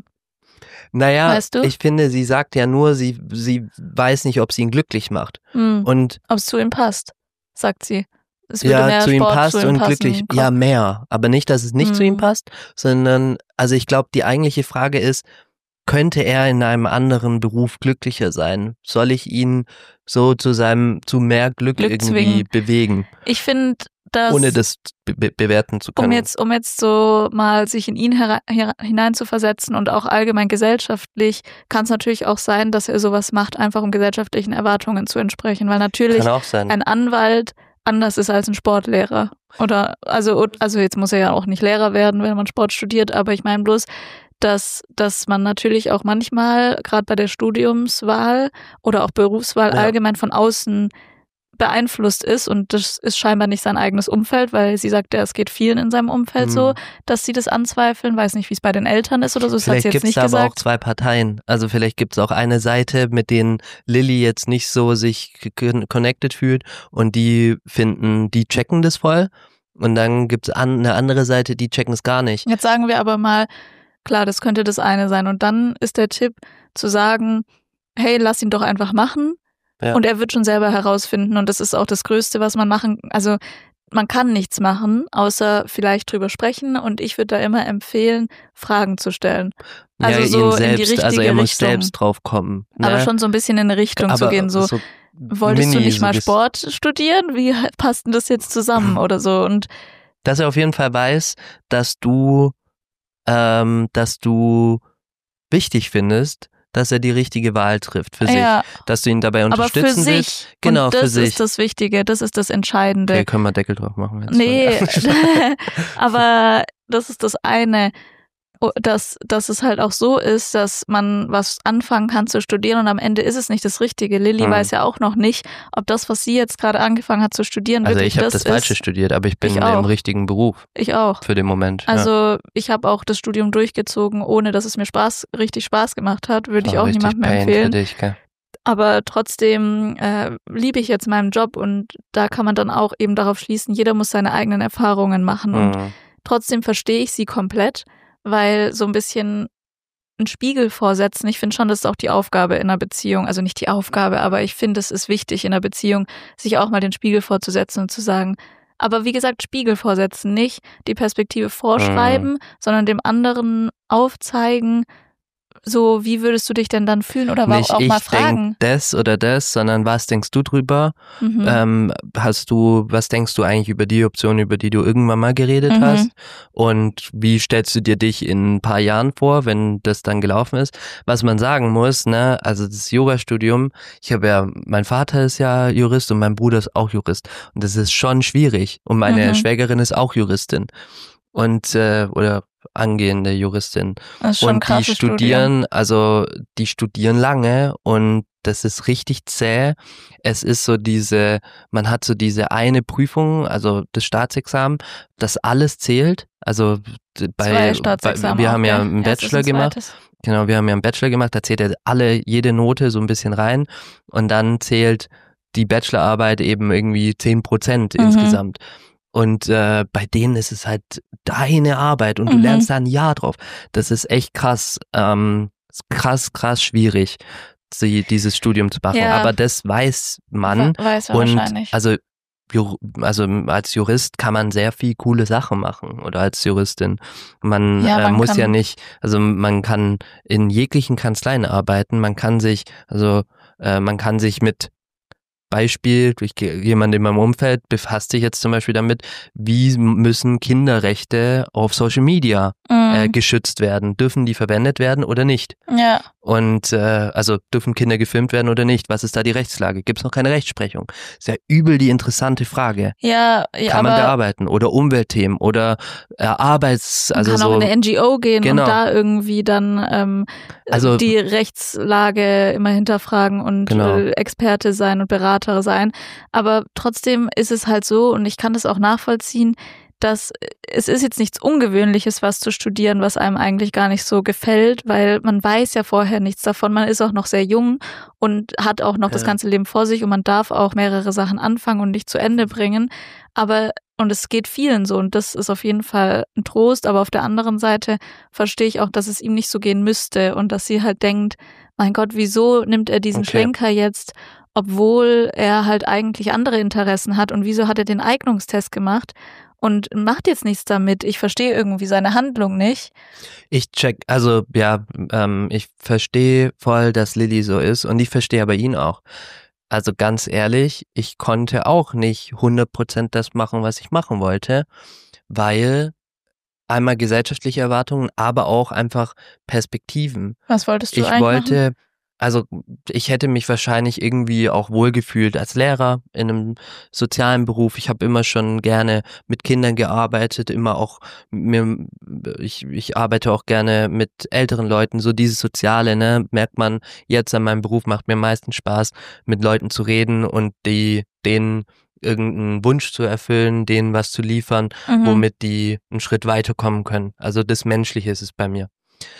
[SPEAKER 1] Naja,
[SPEAKER 2] weißt du?
[SPEAKER 1] ich finde, sie sagt ja nur, sie, sie weiß nicht, ob sie ihn glücklich macht.
[SPEAKER 2] Hm.
[SPEAKER 1] Und
[SPEAKER 2] Ob es zu ihm passt, sagt sie. Es würde
[SPEAKER 1] ja,
[SPEAKER 2] mehr
[SPEAKER 1] zu ihm
[SPEAKER 2] Sport
[SPEAKER 1] passt
[SPEAKER 2] zu ihm
[SPEAKER 1] und
[SPEAKER 2] passen.
[SPEAKER 1] glücklich.
[SPEAKER 2] Komm.
[SPEAKER 1] Ja, mehr. Aber nicht, dass es nicht zu ihm
[SPEAKER 2] Hm.
[SPEAKER 1] passt, sondern, also ich glaube, die eigentliche Frage ist, könnte er in einem anderen Beruf glücklicher sein? Soll ich ihn so zu seinem, zu mehr Glück,
[SPEAKER 2] Glück
[SPEAKER 1] irgendwie
[SPEAKER 2] zwingen.
[SPEAKER 1] bewegen,
[SPEAKER 2] Ich finde, dass
[SPEAKER 1] ohne das be be bewerten zu können?
[SPEAKER 2] um jetzt, um jetzt so mal sich in ihn hera- her- hineinzuversetzen und auch allgemein gesellschaftlich, kann es natürlich auch sein, dass er sowas macht, einfach um gesellschaftlichen Erwartungen zu entsprechen. Weil natürlich
[SPEAKER 1] Kann auch sein.
[SPEAKER 2] ein Anwalt anders ist als ein Sportlehrer. Oder, also, also jetzt muss er ja auch nicht Lehrer werden, wenn man Sport studiert, aber ich meine bloß, dass, dass man natürlich auch manchmal, gerade bei der Studiumswahl oder auch Berufswahl
[SPEAKER 1] Ja.
[SPEAKER 2] allgemein von außen beeinflusst ist und das ist scheinbar nicht sein eigenes Umfeld, weil sie sagt ja, es geht vielen in seinem Umfeld mhm. so, dass sie das anzweifeln. Weiß nicht, wie es bei den Eltern ist oder so, das
[SPEAKER 1] vielleicht
[SPEAKER 2] hat sie jetzt nicht
[SPEAKER 1] gesagt. Vielleicht gibt es aber
[SPEAKER 2] gesagt.
[SPEAKER 1] auch zwei Parteien. Also vielleicht gibt es auch eine Seite, mit denen Lilly jetzt nicht so sich connected fühlt und die finden, die checken das voll und dann gibt es an, eine andere Seite, die checken es gar nicht.
[SPEAKER 2] Jetzt sagen wir aber mal, klar, das könnte das eine sein und dann ist der Tipp zu sagen, hey, lass ihn doch einfach machen. Ja. Und er wird schon selber herausfinden und das ist auch das Größte, was man machen kann. Also man kann nichts machen, außer vielleicht drüber sprechen und ich würde da immer empfehlen, Fragen zu stellen. Also
[SPEAKER 1] ja,
[SPEAKER 2] so
[SPEAKER 1] selbst,
[SPEAKER 2] in die richtige
[SPEAKER 1] also er muss
[SPEAKER 2] Richtung.
[SPEAKER 1] selbst drauf kommen. Ne?
[SPEAKER 2] Aber schon so ein bisschen in eine Richtung
[SPEAKER 1] aber
[SPEAKER 2] zu gehen, so, so wolltest du nicht so mal Sport studieren? Wie passt denn das jetzt zusammen oder so? Und
[SPEAKER 1] dass er auf jeden Fall weiß, dass du, ähm, dass du wichtig findest, dass er die richtige Wahl trifft für
[SPEAKER 2] ja,
[SPEAKER 1] sich, dass du ihn dabei unterstützen
[SPEAKER 2] aber für sich.
[SPEAKER 1] willst. Genau,
[SPEAKER 2] und das
[SPEAKER 1] für sich.
[SPEAKER 2] ist das Wichtige, das ist das Entscheidende.
[SPEAKER 1] Okay, können wir Deckel drauf machen. Jetzt
[SPEAKER 2] nee, aber das ist das eine, dass, dass es halt auch so ist, dass man was anfangen kann zu studieren und am Ende ist es nicht das Richtige. Lilly hm. weiß ja auch noch nicht, ob das, was sie jetzt gerade angefangen hat zu studieren,
[SPEAKER 1] also
[SPEAKER 2] wirklich
[SPEAKER 1] das ist. Also ich habe das Falsche studiert, aber ich bin
[SPEAKER 2] ich
[SPEAKER 1] im richtigen Beruf.
[SPEAKER 2] Ich auch.
[SPEAKER 1] Für den Moment.
[SPEAKER 2] Also
[SPEAKER 1] ja.
[SPEAKER 2] ich habe auch das Studium durchgezogen, ohne dass es mir Spaß, richtig Spaß gemacht hat. Würde ich auch niemandem empfehlen.
[SPEAKER 1] Für dich, gell?
[SPEAKER 2] Aber trotzdem äh, liebe ich jetzt meinen Job und da kann man dann auch eben darauf schließen, jeder muss seine eigenen Erfahrungen machen
[SPEAKER 1] hm.
[SPEAKER 2] und trotzdem verstehe ich sie komplett, weil so ein bisschen einen Spiegel vorsetzen, ich finde schon, das ist auch die Aufgabe in einer Beziehung, also nicht die Aufgabe, aber ich finde, es ist wichtig in einer Beziehung, sich auch mal den Spiegel vorzusetzen und zu sagen, aber wie gesagt, Spiegel vorsetzen, nicht die Perspektive vorschreiben, mhm. sondern dem anderen aufzeigen, so, wie würdest du dich denn dann fühlen oder
[SPEAKER 1] nicht
[SPEAKER 2] auch
[SPEAKER 1] ich
[SPEAKER 2] mal fragen?
[SPEAKER 1] Denk das oder das, sondern was denkst du drüber?
[SPEAKER 2] Mhm.
[SPEAKER 1] Ähm, hast du, was denkst du eigentlich über die Option, über die du irgendwann mal geredet
[SPEAKER 2] Mhm.
[SPEAKER 1] hast? Und wie stellst du dir dich in ein paar Jahren vor, wenn das dann gelaufen ist? Was man sagen muss, ne, also das Jurastudium, ich habe ja, mein Vater ist ja Jurist und mein Bruder ist auch Jurist. Und das ist schon schwierig. Und meine
[SPEAKER 2] Mhm.
[SPEAKER 1] Schwägerin ist auch Juristin. Und, äh, oder angehende Juristin.
[SPEAKER 2] Das ist schon ein
[SPEAKER 1] und die
[SPEAKER 2] krasses
[SPEAKER 1] studieren,
[SPEAKER 2] Studium.
[SPEAKER 1] also die studieren lange und das ist richtig zäh. Es ist so diese, man hat so diese eine Prüfung, also das Staatsexamen, das alles zählt. Also bei, bei wir haben ja einen Bachelor gemacht. Genau, wir haben ja einen Bachelor gemacht, da zählt ja alle, jede Note so ein bisschen rein und dann zählt die Bachelorarbeit eben irgendwie zehn Prozent
[SPEAKER 2] Mhm.
[SPEAKER 1] insgesamt. Und äh, bei denen ist es halt deine Arbeit und du
[SPEAKER 2] Mhm.
[SPEAKER 1] lernst da ein Jahr drauf. Das ist echt krass, ähm, krass, krass schwierig, sie, dieses Studium zu machen.
[SPEAKER 2] Ja.
[SPEAKER 1] Aber das weiß man.
[SPEAKER 2] Weiß man
[SPEAKER 1] und
[SPEAKER 2] wahrscheinlich.
[SPEAKER 1] also, Ju- also als Jurist kann man sehr viel coole Sachen machen oder als Juristin. Man,
[SPEAKER 2] Ja,
[SPEAKER 1] äh,
[SPEAKER 2] man
[SPEAKER 1] muss
[SPEAKER 2] kann-
[SPEAKER 1] ja nicht, also man kann in jeglichen Kanzleien arbeiten. Man kann sich, also äh, man kann sich mit Beispiel, durch jemand in meinem Umfeld befasst sich jetzt zum Beispiel damit, wie müssen Kinderrechte auf Social Media äh,
[SPEAKER 2] Mhm.
[SPEAKER 1] geschützt werden? Dürfen die verwendet werden oder nicht?
[SPEAKER 2] Ja.
[SPEAKER 1] Und äh, also dürfen Kinder gefilmt werden oder nicht? Was ist da die Rechtslage? Gibt es noch keine Rechtsprechung? Ist ja übel die interessante Frage.
[SPEAKER 2] Ja, ja,
[SPEAKER 1] Kann man
[SPEAKER 2] aber
[SPEAKER 1] bearbeiten? Oder Umweltthemen oder äh, Arbeits...
[SPEAKER 2] man
[SPEAKER 1] Also
[SPEAKER 2] kann
[SPEAKER 1] so,
[SPEAKER 2] auch in eine N G O gehen
[SPEAKER 1] Genau.
[SPEAKER 2] und da irgendwie dann ähm,
[SPEAKER 1] Also-
[SPEAKER 2] die Rechtslage immer hinterfragen und
[SPEAKER 1] Genau.
[SPEAKER 2] äh, Experte sein und Berater sein. Aber trotzdem ist es halt so, und ich kann das auch nachvollziehen, dass es ist jetzt nichts Ungewöhnliches, was zu studieren, was einem eigentlich gar nicht so gefällt, weil man weiß ja vorher nichts davon. Man ist auch noch sehr jung und hat auch noch das
[SPEAKER 1] Ja.
[SPEAKER 2] ganze Leben vor sich und man darf auch mehrere Sachen anfangen und nicht zu Ende bringen. Aber, und es geht vielen so und das ist auf jeden Fall ein Trost, aber auf der anderen Seite verstehe ich auch, dass es ihm nicht so gehen müsste und dass sie halt denkt, mein Gott, wieso nimmt er diesen
[SPEAKER 1] Okay.
[SPEAKER 2] Schlenker jetzt, obwohl er halt eigentlich andere Interessen hat und wieso hat er den Eignungstest gemacht? Und macht jetzt nichts damit. Ich verstehe irgendwie seine Handlung nicht.
[SPEAKER 1] Ich check, also ja, ähm, ich verstehe voll, dass Lilly so ist und ich verstehe aber ihn auch. Also ganz ehrlich, ich konnte auch nicht hundert Prozent das machen, was ich machen wollte, weil einmal gesellschaftliche Erwartungen, aber auch einfach Perspektiven.
[SPEAKER 2] Was wolltest du
[SPEAKER 1] Ich
[SPEAKER 2] eigentlich
[SPEAKER 1] wollte, Also ich hätte mich wahrscheinlich irgendwie auch wohlgefühlt als Lehrer in einem sozialen Beruf. Ich habe immer schon gerne mit Kindern gearbeitet, immer auch mir, ich, ich arbeite auch gerne mit älteren Leuten. So dieses Soziale, ne, merkt man jetzt an meinem Beruf, macht mir am meisten Spaß, mit Leuten zu reden und die denen irgendeinen Wunsch zu erfüllen, denen was zu liefern,
[SPEAKER 2] Mhm.
[SPEAKER 1] womit die einen Schritt weiterkommen können. Also das Menschliche ist es bei mir.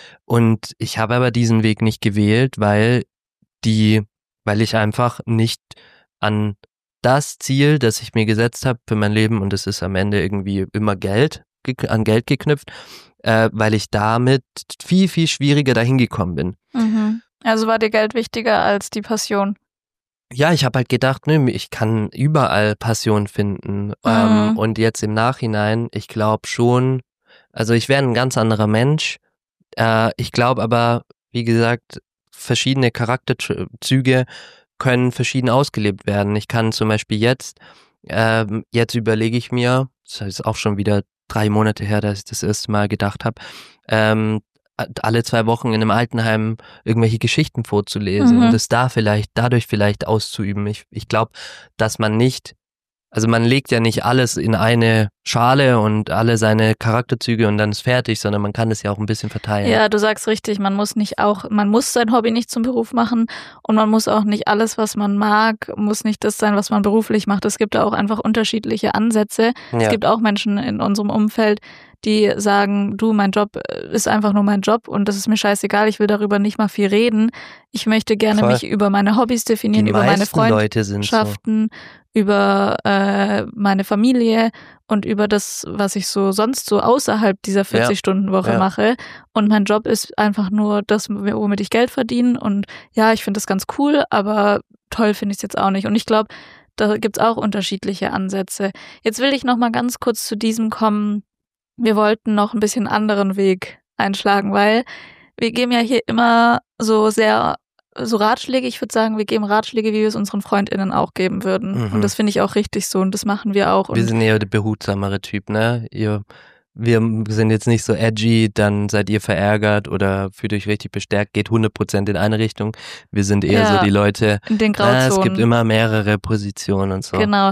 [SPEAKER 1] Und ich habe aber diesen Weg nicht gewählt, weil die, weil ich einfach nicht an das Ziel, das ich mir gesetzt habe für mein Leben, und das ist am Ende irgendwie immer Geld, gek- an Geld geknüpft, äh, weil ich damit viel, viel schwieriger dahin gekommen bin.
[SPEAKER 2] Mhm. Also war dir Geld wichtiger als die Passion?
[SPEAKER 1] Ja, ich habe halt gedacht, ne, ich kann überall Passion finden. Ähm,
[SPEAKER 2] Mhm.
[SPEAKER 1] und jetzt im Nachhinein, ich glaube schon, also ich wäre ein ganz anderer Mensch. Äh, ich glaube aber, wie gesagt, verschiedene Charakterzüge können verschieden ausgelebt werden. Ich kann zum Beispiel jetzt, ähm, jetzt überlege ich mir, das ist auch schon wieder drei Monate her, dass ich das erste Mal gedacht habe, ähm, alle zwei Wochen in einem Altenheim irgendwelche Geschichten vorzulesen
[SPEAKER 2] Mhm.
[SPEAKER 1] und es da vielleicht, dadurch vielleicht auszuüben. Ich, ich glaube, dass man nicht, also man legt ja nicht alles in eine Schale und alle seine Charakterzüge und dann ist fertig, sondern man kann es ja auch ein bisschen verteilen.
[SPEAKER 2] Ja, du sagst richtig, man muss nicht auch, man muss sein Hobby nicht zum Beruf machen und man muss auch nicht alles, was man mag, muss nicht das sein, was man beruflich macht. Es gibt da auch einfach unterschiedliche Ansätze. Es
[SPEAKER 1] Ja.
[SPEAKER 2] gibt auch Menschen in unserem Umfeld, die sagen, du, mein Job ist einfach nur mein Job und das ist mir scheißegal, ich will darüber nicht mal viel reden. Ich möchte gerne
[SPEAKER 1] Voll.
[SPEAKER 2] mich über meine Hobbys definieren,
[SPEAKER 1] Die
[SPEAKER 2] über meine
[SPEAKER 1] meisten Leute sind so.
[SPEAKER 2] Freundschaften, über äh, meine Familie und über das, was ich so sonst so außerhalb dieser vierzig-Stunden-Woche
[SPEAKER 1] Ja.
[SPEAKER 2] mache. Und mein Job ist einfach nur das, womit ich Geld verdiene. Und ja, ich finde das ganz cool, aber toll finde ich es jetzt auch nicht. Und ich glaube, da gibt's auch unterschiedliche Ansätze. Jetzt will ich noch mal ganz kurz zu diesem kommen. Wir wollten noch ein bisschen anderen Weg einschlagen, weil wir geben ja hier immer so sehr so Ratschläge. Ich würde sagen, wir geben Ratschläge, wie wir es unseren FreundInnen auch geben würden.
[SPEAKER 1] Mhm.
[SPEAKER 2] Und das finde ich auch richtig so und das machen wir auch.
[SPEAKER 1] Wir
[SPEAKER 2] Und
[SPEAKER 1] sind eher der behutsamere Typ, ne? Ihr, wir sind jetzt nicht so edgy, dann seid ihr verärgert oder fühlt euch richtig bestärkt, geht hundert Prozent in eine Richtung. Wir sind eher
[SPEAKER 2] Ja,
[SPEAKER 1] so die Leute,
[SPEAKER 2] in den
[SPEAKER 1] äh,
[SPEAKER 2] Grauzonen.
[SPEAKER 1] es gibt immer mehrere Positionen und so.
[SPEAKER 2] Genau.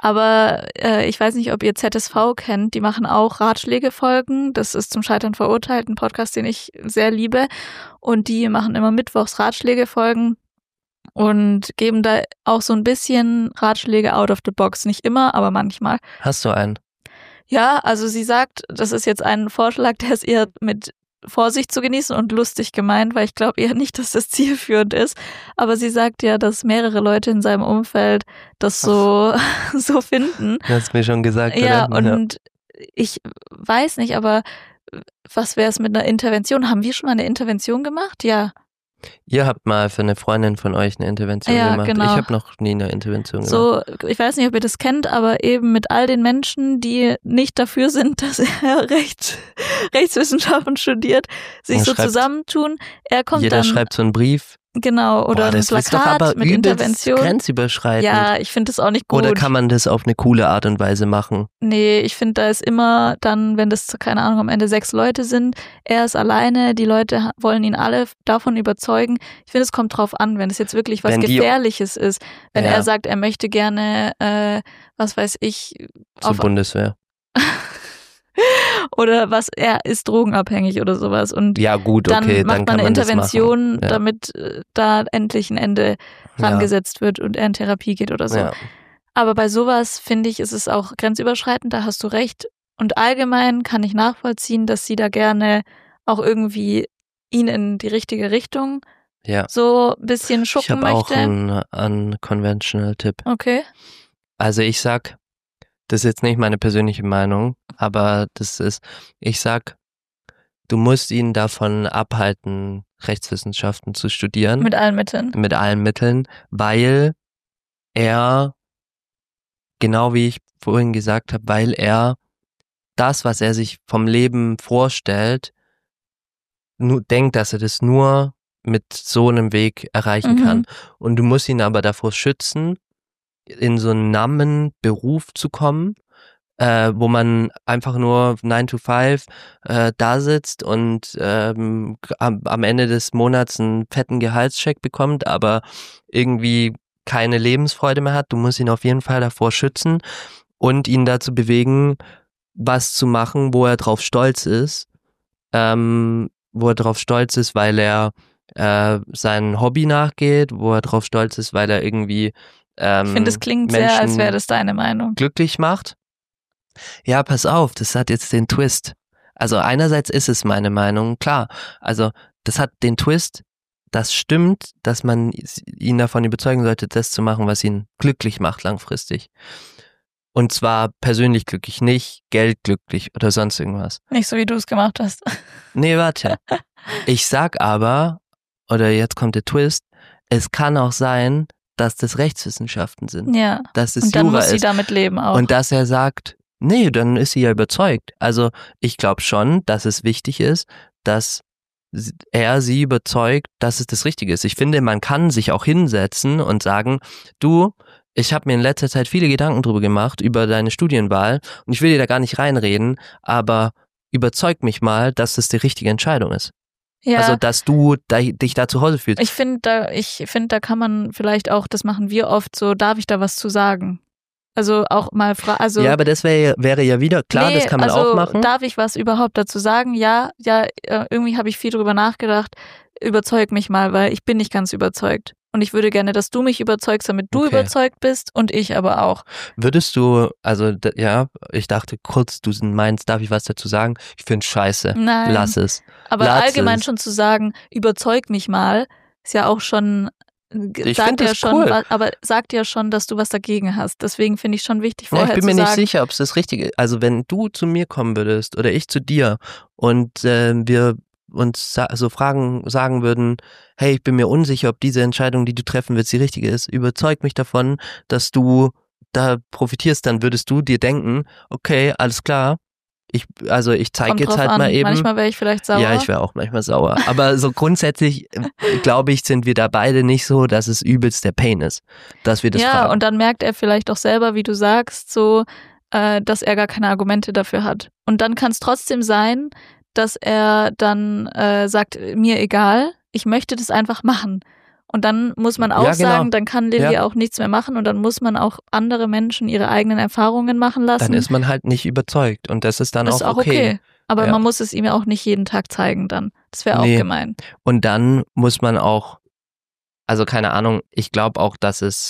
[SPEAKER 2] Aber äh, ich weiß nicht, ob ihr Z S V kennt. Die machen auch Ratschlägefolgen. Das ist zum Scheitern verurteilt, ein Podcast, den ich sehr liebe. Und die machen immer mittwochs Ratschlägefolgen und geben da auch so ein bisschen Ratschläge out of the box. Nicht immer, aber manchmal.
[SPEAKER 1] Hast du einen?
[SPEAKER 2] Ja, also sie sagt, das ist jetzt ein Vorschlag, der ist eher mit Vorsicht zu genießen und lustig gemeint, weil ich glaube eher nicht, dass das zielführend ist. Aber sie sagt ja, dass mehrere Leute in seinem Umfeld das so, so finden.
[SPEAKER 1] Du hast mir schon gesagt,
[SPEAKER 2] Ja,
[SPEAKER 1] oder?
[SPEAKER 2] und ich weiß nicht, aber was wäre es mit einer Intervention? Haben wir schon mal eine Intervention gemacht? Ja.
[SPEAKER 1] Ihr habt mal für eine Freundin von euch eine Intervention
[SPEAKER 2] Ja,
[SPEAKER 1] gemacht.
[SPEAKER 2] genau.
[SPEAKER 1] Ich habe noch nie eine Intervention gemacht.
[SPEAKER 2] So, ich weiß nicht, ob ihr das kennt, aber eben mit all den Menschen, die nicht dafür sind, dass er Rechts, Rechtswissenschaften studiert, sich
[SPEAKER 1] Er
[SPEAKER 2] so
[SPEAKER 1] schreibt-
[SPEAKER 2] zusammentun. Er kommt
[SPEAKER 1] Jeder
[SPEAKER 2] dann,
[SPEAKER 1] schreibt so einen Brief.
[SPEAKER 2] genau, oder
[SPEAKER 1] Boah,
[SPEAKER 2] ein
[SPEAKER 1] das ist doch
[SPEAKER 2] Plakat
[SPEAKER 1] aber
[SPEAKER 2] mit
[SPEAKER 1] übelst
[SPEAKER 2] Intervention.
[SPEAKER 1] grenzüberschreitend.
[SPEAKER 2] Ja, ich finde das auch nicht gut.
[SPEAKER 1] Oder kann man das auf eine coole Art und Weise machen?
[SPEAKER 2] Nee, ich finde, da ist immer dann, wenn das, keine Ahnung, am Ende sechs Leute sind, er ist alleine, die Leute ha- wollen ihn alle davon überzeugen. Ich finde, es kommt drauf an, wenn es jetzt wirklich was
[SPEAKER 1] Wenn die-
[SPEAKER 2] Gefährliches ist. Wenn
[SPEAKER 1] Ja.
[SPEAKER 2] er sagt, er möchte gerne, äh, was weiß ich,
[SPEAKER 1] Zur
[SPEAKER 2] auf,
[SPEAKER 1] Bundeswehr.
[SPEAKER 2] oder was, er ist drogenabhängig oder sowas. Und
[SPEAKER 1] Ja gut,
[SPEAKER 2] dann
[SPEAKER 1] okay,
[SPEAKER 2] macht
[SPEAKER 1] dann
[SPEAKER 2] man
[SPEAKER 1] kann
[SPEAKER 2] eine
[SPEAKER 1] man das
[SPEAKER 2] Intervention,
[SPEAKER 1] machen. Ja.
[SPEAKER 2] damit äh, da endlich ein Ende
[SPEAKER 1] Ja.
[SPEAKER 2] rangesetzt wird und er in Therapie geht oder so.
[SPEAKER 1] Ja.
[SPEAKER 2] Aber bei sowas, finde ich, ist es auch grenzüberschreitend, da hast du recht. Und allgemein kann ich nachvollziehen, dass sie da gerne auch irgendwie ihn in die richtige Richtung
[SPEAKER 1] Ja.
[SPEAKER 2] so ein bisschen
[SPEAKER 1] Ich
[SPEAKER 2] schucken
[SPEAKER 1] habe auch
[SPEAKER 2] möchte.
[SPEAKER 1] einen unconventional Tipp.
[SPEAKER 2] Okay.
[SPEAKER 1] Also ich sag, das ist jetzt nicht meine persönliche Meinung, aber das ist, ich sag, du musst ihn davon abhalten, Rechtswissenschaften zu studieren.
[SPEAKER 2] Mit allen Mitteln.
[SPEAKER 1] mit allen Mitteln, weil er, genau wie ich vorhin gesagt habe, weil er das, was er sich vom Leben vorstellt, nur denkt, dass er das nur mit so einem Weg erreichen
[SPEAKER 2] Mhm.
[SPEAKER 1] kann. Und du musst ihn aber davor schützen, in so einen nammen Beruf zu kommen, äh, wo man einfach nur nine to five äh, da sitzt und ähm, am, am Ende des Monats einen fetten Gehaltscheck bekommt, aber irgendwie keine Lebensfreude mehr hat. Du musst ihn auf jeden Fall davor schützen und ihn dazu bewegen, was zu machen, wo er drauf stolz ist, ähm, wo er drauf stolz ist, weil er äh, sein Hobby nachgeht, wo er drauf stolz ist, weil er irgendwie ähm,
[SPEAKER 2] Ich finde, es klingt
[SPEAKER 1] Menschen
[SPEAKER 2] sehr, als wäre das deine Meinung.
[SPEAKER 1] glücklich macht. Ja, pass auf, das hat jetzt den Twist. Also einerseits ist es meine Meinung, klar. Also das hat den Twist, das stimmt, dass man ihn davon überzeugen sollte, das zu machen, was ihn glücklich macht langfristig. Und zwar persönlich glücklich, nicht geldglücklich oder sonst irgendwas.
[SPEAKER 2] Nicht so, wie du es gemacht hast.
[SPEAKER 1] Nee, warte. Ich sag aber, oder jetzt kommt der Twist, es kann auch sein, dass das Rechtswissenschaften sind.
[SPEAKER 2] Ja.
[SPEAKER 1] Dass es
[SPEAKER 2] Und dann
[SPEAKER 1] Jura
[SPEAKER 2] muss sie
[SPEAKER 1] ist.
[SPEAKER 2] damit leben auch.
[SPEAKER 1] Und dass er sagt, nee, dann ist sie ja überzeugt. Also ich glaube schon, dass es wichtig ist, dass er sie überzeugt, dass es das Richtige ist. Ich finde, man kann sich auch hinsetzen und sagen, du, ich habe mir in letzter Zeit viele Gedanken drüber gemacht, über deine Studienwahl und ich will dir da gar nicht reinreden, aber überzeug mich mal, dass es die richtige Entscheidung ist.
[SPEAKER 2] ja.
[SPEAKER 1] Also, dass du da, dich da zu Hause fühlst.
[SPEAKER 2] Ich finde, da, ich finde, da kann man vielleicht auch, das machen wir oft so, darf ich da was zu sagen? Also auch mal fragen, also.
[SPEAKER 1] Ja, aber das wäre wäre ja wieder, klar,
[SPEAKER 2] nee,
[SPEAKER 1] das kann man
[SPEAKER 2] also
[SPEAKER 1] auch machen.
[SPEAKER 2] Darf ich was überhaupt dazu sagen? Ja, ja, irgendwie habe ich viel drüber nachgedacht. Überzeug mich mal, weil ich bin nicht ganz überzeugt. Und ich würde gerne, dass du mich überzeugst, damit du
[SPEAKER 1] Okay.
[SPEAKER 2] überzeugt bist und ich aber auch.
[SPEAKER 1] Würdest du, also d- ja, ich dachte kurz, du meinst, darf ich was dazu sagen? Ich finde scheiße.
[SPEAKER 2] Nein.
[SPEAKER 1] Lass es.
[SPEAKER 2] Aber
[SPEAKER 1] Lass
[SPEAKER 2] allgemein
[SPEAKER 1] es.
[SPEAKER 2] schon zu sagen, überzeug mich mal, ist ja auch schon,
[SPEAKER 1] Ich
[SPEAKER 2] sagt
[SPEAKER 1] find
[SPEAKER 2] ja
[SPEAKER 1] das
[SPEAKER 2] schon,
[SPEAKER 1] cool.
[SPEAKER 2] wa- aber sagt ja schon, dass du was dagegen hast. Deswegen finde ich schon wichtig,
[SPEAKER 1] Ja,
[SPEAKER 2] vorher
[SPEAKER 1] ich bin
[SPEAKER 2] zu
[SPEAKER 1] mir
[SPEAKER 2] sagen,
[SPEAKER 1] nicht sicher, ob es das Richtige ist. Also wenn du zu mir kommen würdest oder ich zu dir und äh, wir uns sa- so Fragen sagen würden, hey, ich bin mir unsicher, ob diese Entscheidung, die du treffen willst, die richtige ist. Überzeug mich davon, dass du da profitierst, dann würdest du dir denken, okay, alles klar. Ich, also ich zeige
[SPEAKER 2] kommt
[SPEAKER 1] jetzt
[SPEAKER 2] drauf
[SPEAKER 1] halt
[SPEAKER 2] an.
[SPEAKER 1] mal eben.
[SPEAKER 2] Manchmal wäre ich vielleicht sauer.
[SPEAKER 1] Ja, ich wäre auch manchmal sauer. Aber so grundsätzlich, äh, glaube ich, sind wir da beide nicht so, dass es übelst der Pain ist, dass wir das
[SPEAKER 2] ja,
[SPEAKER 1] fragen.
[SPEAKER 2] und dann merkt er vielleicht auch selber, wie du sagst, so, äh, dass er gar keine Argumente dafür hat. Und dann kann es trotzdem sein, dass er dann äh, sagt, mir egal, ich möchte das einfach machen. Und dann muss man auch
[SPEAKER 1] Ja, genau.
[SPEAKER 2] sagen, dann kann Lilly
[SPEAKER 1] Ja.
[SPEAKER 2] auch nichts mehr machen und dann muss man auch andere Menschen ihre eigenen Erfahrungen machen lassen.
[SPEAKER 1] Dann ist man halt nicht überzeugt und das ist dann
[SPEAKER 2] Das
[SPEAKER 1] auch,
[SPEAKER 2] ist auch
[SPEAKER 1] okay.
[SPEAKER 2] okay. Aber
[SPEAKER 1] Ja.
[SPEAKER 2] man muss es ihm ja auch nicht jeden Tag zeigen dann. Das wäre auch
[SPEAKER 1] Nee.
[SPEAKER 2] gemein.
[SPEAKER 1] Und dann muss man auch, also keine Ahnung, ich glaube auch, dass es,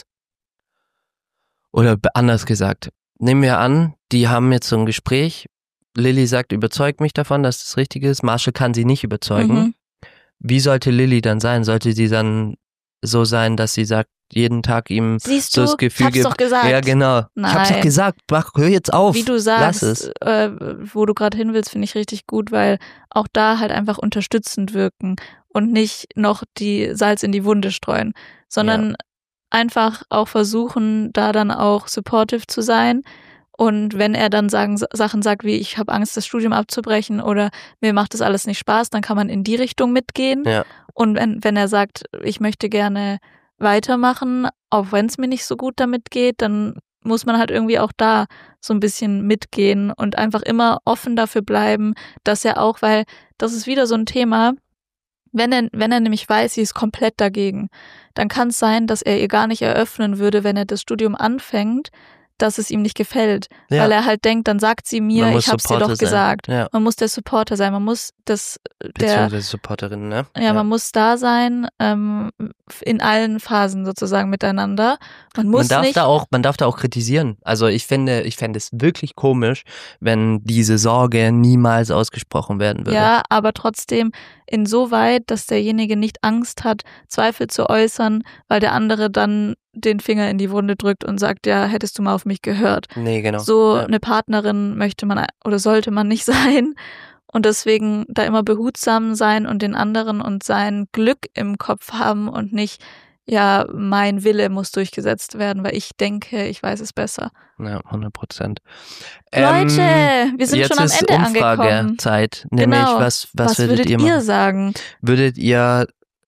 [SPEAKER 1] oder be- anders gesagt, nehmen wir an, die haben jetzt so ein Gespräch, Lilly sagt, überzeugt mich davon, dass das richtig ist, Marshall kann sie nicht überzeugen.
[SPEAKER 2] Mhm.
[SPEAKER 1] Wie sollte Lilly dann sein? Sollte sie dann so sein, dass sie sagt, jeden Tag ihm
[SPEAKER 2] Siehst
[SPEAKER 1] so
[SPEAKER 2] du,
[SPEAKER 1] das Gefühl
[SPEAKER 2] ich hab's
[SPEAKER 1] gibt,
[SPEAKER 2] doch gesagt.
[SPEAKER 1] ja genau, ich hab's doch
[SPEAKER 2] Nein.
[SPEAKER 1] gesagt, mach, hör jetzt auf,
[SPEAKER 2] Wie du
[SPEAKER 1] lass
[SPEAKER 2] sagst,
[SPEAKER 1] es.
[SPEAKER 2] äh, wo du gerade hin willst, finde ich richtig gut, weil auch da halt einfach unterstützend wirken und nicht noch die Salz in die Wunde streuen, sondern einfach auch versuchen, da dann auch supportive zu sein. Und wenn er dann sagen, Sachen sagt wie, ich habe Angst, das Studium abzubrechen oder mir macht das alles nicht Spaß, dann kann man in die Richtung mitgehen.
[SPEAKER 1] Ja.
[SPEAKER 2] Und wenn, wenn er sagt, ich möchte gerne weitermachen, auch wenn es mir nicht so gut damit geht, dann muss man halt irgendwie auch da so ein bisschen mitgehen und einfach immer offen dafür bleiben, dass er auch, weil das ist wieder so ein Thema, wenn er, wenn er nämlich weiß, sie ist komplett dagegen, dann kann es sein, dass er ihr gar nicht eröffnen würde, wenn er das Studium anfängt, dass es ihm nicht gefällt,
[SPEAKER 1] Ja.
[SPEAKER 2] weil er halt denkt, dann sagt sie mir,
[SPEAKER 1] Man muss
[SPEAKER 2] ich hab's dir
[SPEAKER 1] Supporter
[SPEAKER 2] doch
[SPEAKER 1] sein.
[SPEAKER 2] gesagt.
[SPEAKER 1] Ja.
[SPEAKER 2] Man muss der Supporter sein, man muss das, der,
[SPEAKER 1] Beziehungsweise Supporterin, ne?
[SPEAKER 2] ja, man muss da sein, ähm, in allen Phasen sozusagen miteinander. Man muss
[SPEAKER 1] man darf
[SPEAKER 2] nicht,
[SPEAKER 1] da auch, man darf da auch kritisieren. Also ich finde, ich fände es wirklich komisch, wenn diese Sorge niemals ausgesprochen werden würde.
[SPEAKER 2] ja, aber trotzdem insoweit, dass derjenige nicht Angst hat, Zweifel zu äußern, weil der andere dann den Finger in die Wunde drückt und sagt, ja, hättest du mal auf mich gehört.
[SPEAKER 1] Nee, genau.
[SPEAKER 2] So
[SPEAKER 1] ja.
[SPEAKER 2] eine Partnerin möchte man oder sollte man nicht sein. Und deswegen da immer behutsam sein und den anderen und sein Glück im Kopf haben und nicht, ja, mein Wille muss durchgesetzt werden, weil ich denke, ich weiß es besser.
[SPEAKER 1] Ja, hundert Prozent.
[SPEAKER 2] Leute, wir sind
[SPEAKER 1] jetzt
[SPEAKER 2] schon am
[SPEAKER 1] ist
[SPEAKER 2] Ende angekommen.
[SPEAKER 1] Umfragezeit, nämlich
[SPEAKER 2] Genau.
[SPEAKER 1] was, was,
[SPEAKER 2] Was
[SPEAKER 1] würdet,
[SPEAKER 2] würdet
[SPEAKER 1] ihr
[SPEAKER 2] ihr
[SPEAKER 1] machen?
[SPEAKER 2] sagen?
[SPEAKER 1] Würdet ihr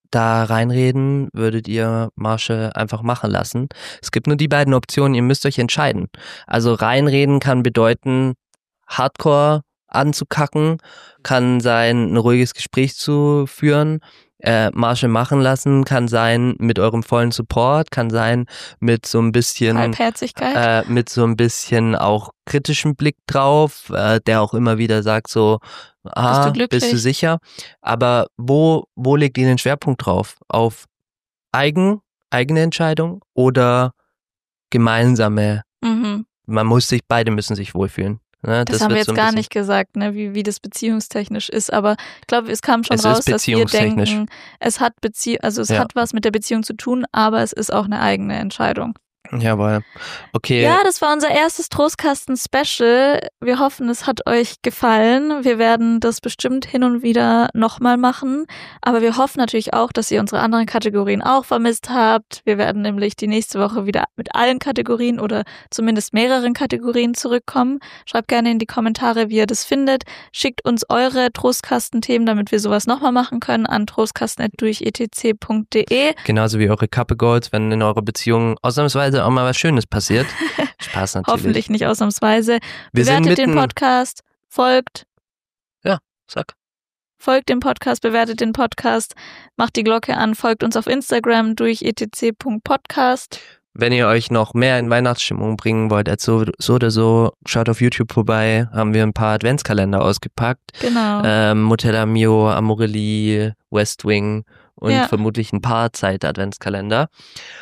[SPEAKER 1] da reinreden, würdet ihr Marsche einfach machen lassen. Es gibt nur die beiden Optionen, ihr müsst euch entscheiden. Also reinreden kann bedeuten, Hardcore anzukacken, kann sein, ein ruhiges Gespräch zu führen. Äh, Marsche machen lassen kann sein mit eurem vollen Support, kann sein mit so ein bisschen
[SPEAKER 2] Halbherzigkeit.
[SPEAKER 1] Äh, mit so ein bisschen auch kritischem Blick drauf, äh, der auch immer wieder sagt so, ah,
[SPEAKER 2] Bist du glücklich?
[SPEAKER 1] bist du sicher? Aber wo wo legt ihr den Schwerpunkt drauf? Auf eigen eigene Entscheidung oder gemeinsame?
[SPEAKER 2] Mhm.
[SPEAKER 1] Man muss sich, beide müssen sich wohlfühlen. Ne?
[SPEAKER 2] Das,
[SPEAKER 1] Das
[SPEAKER 2] haben wir
[SPEAKER 1] wird
[SPEAKER 2] jetzt
[SPEAKER 1] so ein
[SPEAKER 2] gar
[SPEAKER 1] bisschen-
[SPEAKER 2] nicht gesagt, ne, wie, wie das beziehungstechnisch ist, aber ich glaube, es kam schon
[SPEAKER 1] Es ist
[SPEAKER 2] raus, dass wir
[SPEAKER 1] beziehungstechnisch.
[SPEAKER 2] denken, es hat Bezie- also es
[SPEAKER 1] Ja.
[SPEAKER 2] hat was mit der Beziehung zu tun, aber es ist auch eine eigene Entscheidung.
[SPEAKER 1] Jawohl. Okay.
[SPEAKER 2] Ja, das war unser erstes Trostkasten-Special. Wir hoffen, es hat euch gefallen. Wir werden das bestimmt hin und wieder nochmal machen. Aber wir hoffen natürlich auch, dass ihr unsere anderen Kategorien auch vermisst habt. Wir werden nämlich die nächste Woche wieder mit allen Kategorien oder zumindest mehreren Kategorien zurückkommen. Schreibt gerne in die Kommentare, wie ihr das findet. Schickt uns eure Trostkasten-Themen, damit wir sowas nochmal machen können, an trostkasten at durch e t c punkt d e.
[SPEAKER 1] Genauso wie eure Kappe Goals, wenn in eurer Beziehung ausnahmsweise auch mal was Schönes passiert. Spaß natürlich.
[SPEAKER 2] Hoffentlich nicht ausnahmsweise.
[SPEAKER 1] Wir sind
[SPEAKER 2] Bewertet den
[SPEAKER 1] mitten-
[SPEAKER 2] Podcast, folgt,
[SPEAKER 1] Sag.
[SPEAKER 2] folgt dem Podcast, bewertet den Podcast, macht die Glocke an, folgt uns auf Instagram durch e t c punkt podcast.
[SPEAKER 1] Wenn ihr euch noch mehr in Weihnachtsstimmung bringen wollt, als so, so oder so, schaut auf YouTube vorbei, haben wir ein paar Adventskalender ausgepackt.
[SPEAKER 2] Genau.
[SPEAKER 1] Ähm, Motel Mio, Amorelie, West Wing und
[SPEAKER 2] Ja.
[SPEAKER 1] vermutlich ein paar Zeit-Adventskalender.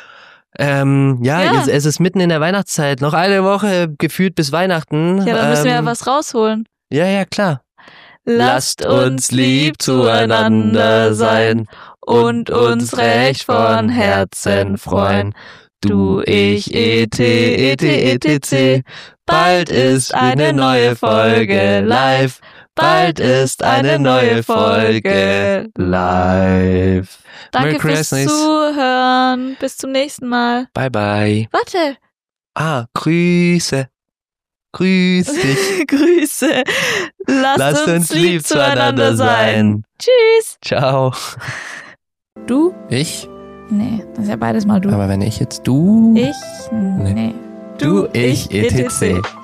[SPEAKER 1] Ähm, ja,
[SPEAKER 2] Ja.
[SPEAKER 1] Es, es ist mitten in der Weihnachtszeit, noch eine Woche gefühlt bis Weihnachten.
[SPEAKER 2] Ja, dann müssen wir ja
[SPEAKER 1] Ähm,
[SPEAKER 2] was rausholen.
[SPEAKER 1] Ja, ja, klar.
[SPEAKER 2] Lasst uns lieb zueinander sein und uns recht von Herzen freuen. Du, ich, et, et, et, c. Bald ist eine neue Folge live. Bald ist eine neue Folge live. Danke
[SPEAKER 1] Merry
[SPEAKER 2] fürs
[SPEAKER 1] Christmas.
[SPEAKER 2] Zuhören. Bis zum nächsten Mal.
[SPEAKER 1] Bye, bye.
[SPEAKER 2] Warte.
[SPEAKER 1] Ah, Grüße. Grüß dich.
[SPEAKER 2] Grüße. Lasst,
[SPEAKER 1] Lasst
[SPEAKER 2] uns lieb zueinander sein. Tschüss.
[SPEAKER 1] Ciao.
[SPEAKER 2] Du?
[SPEAKER 1] Ich?
[SPEAKER 2] Nee, das ist ja beides mal du.
[SPEAKER 1] Aber wenn ich jetzt du...
[SPEAKER 2] Ich? Nee.
[SPEAKER 1] Du, ich, et cetera.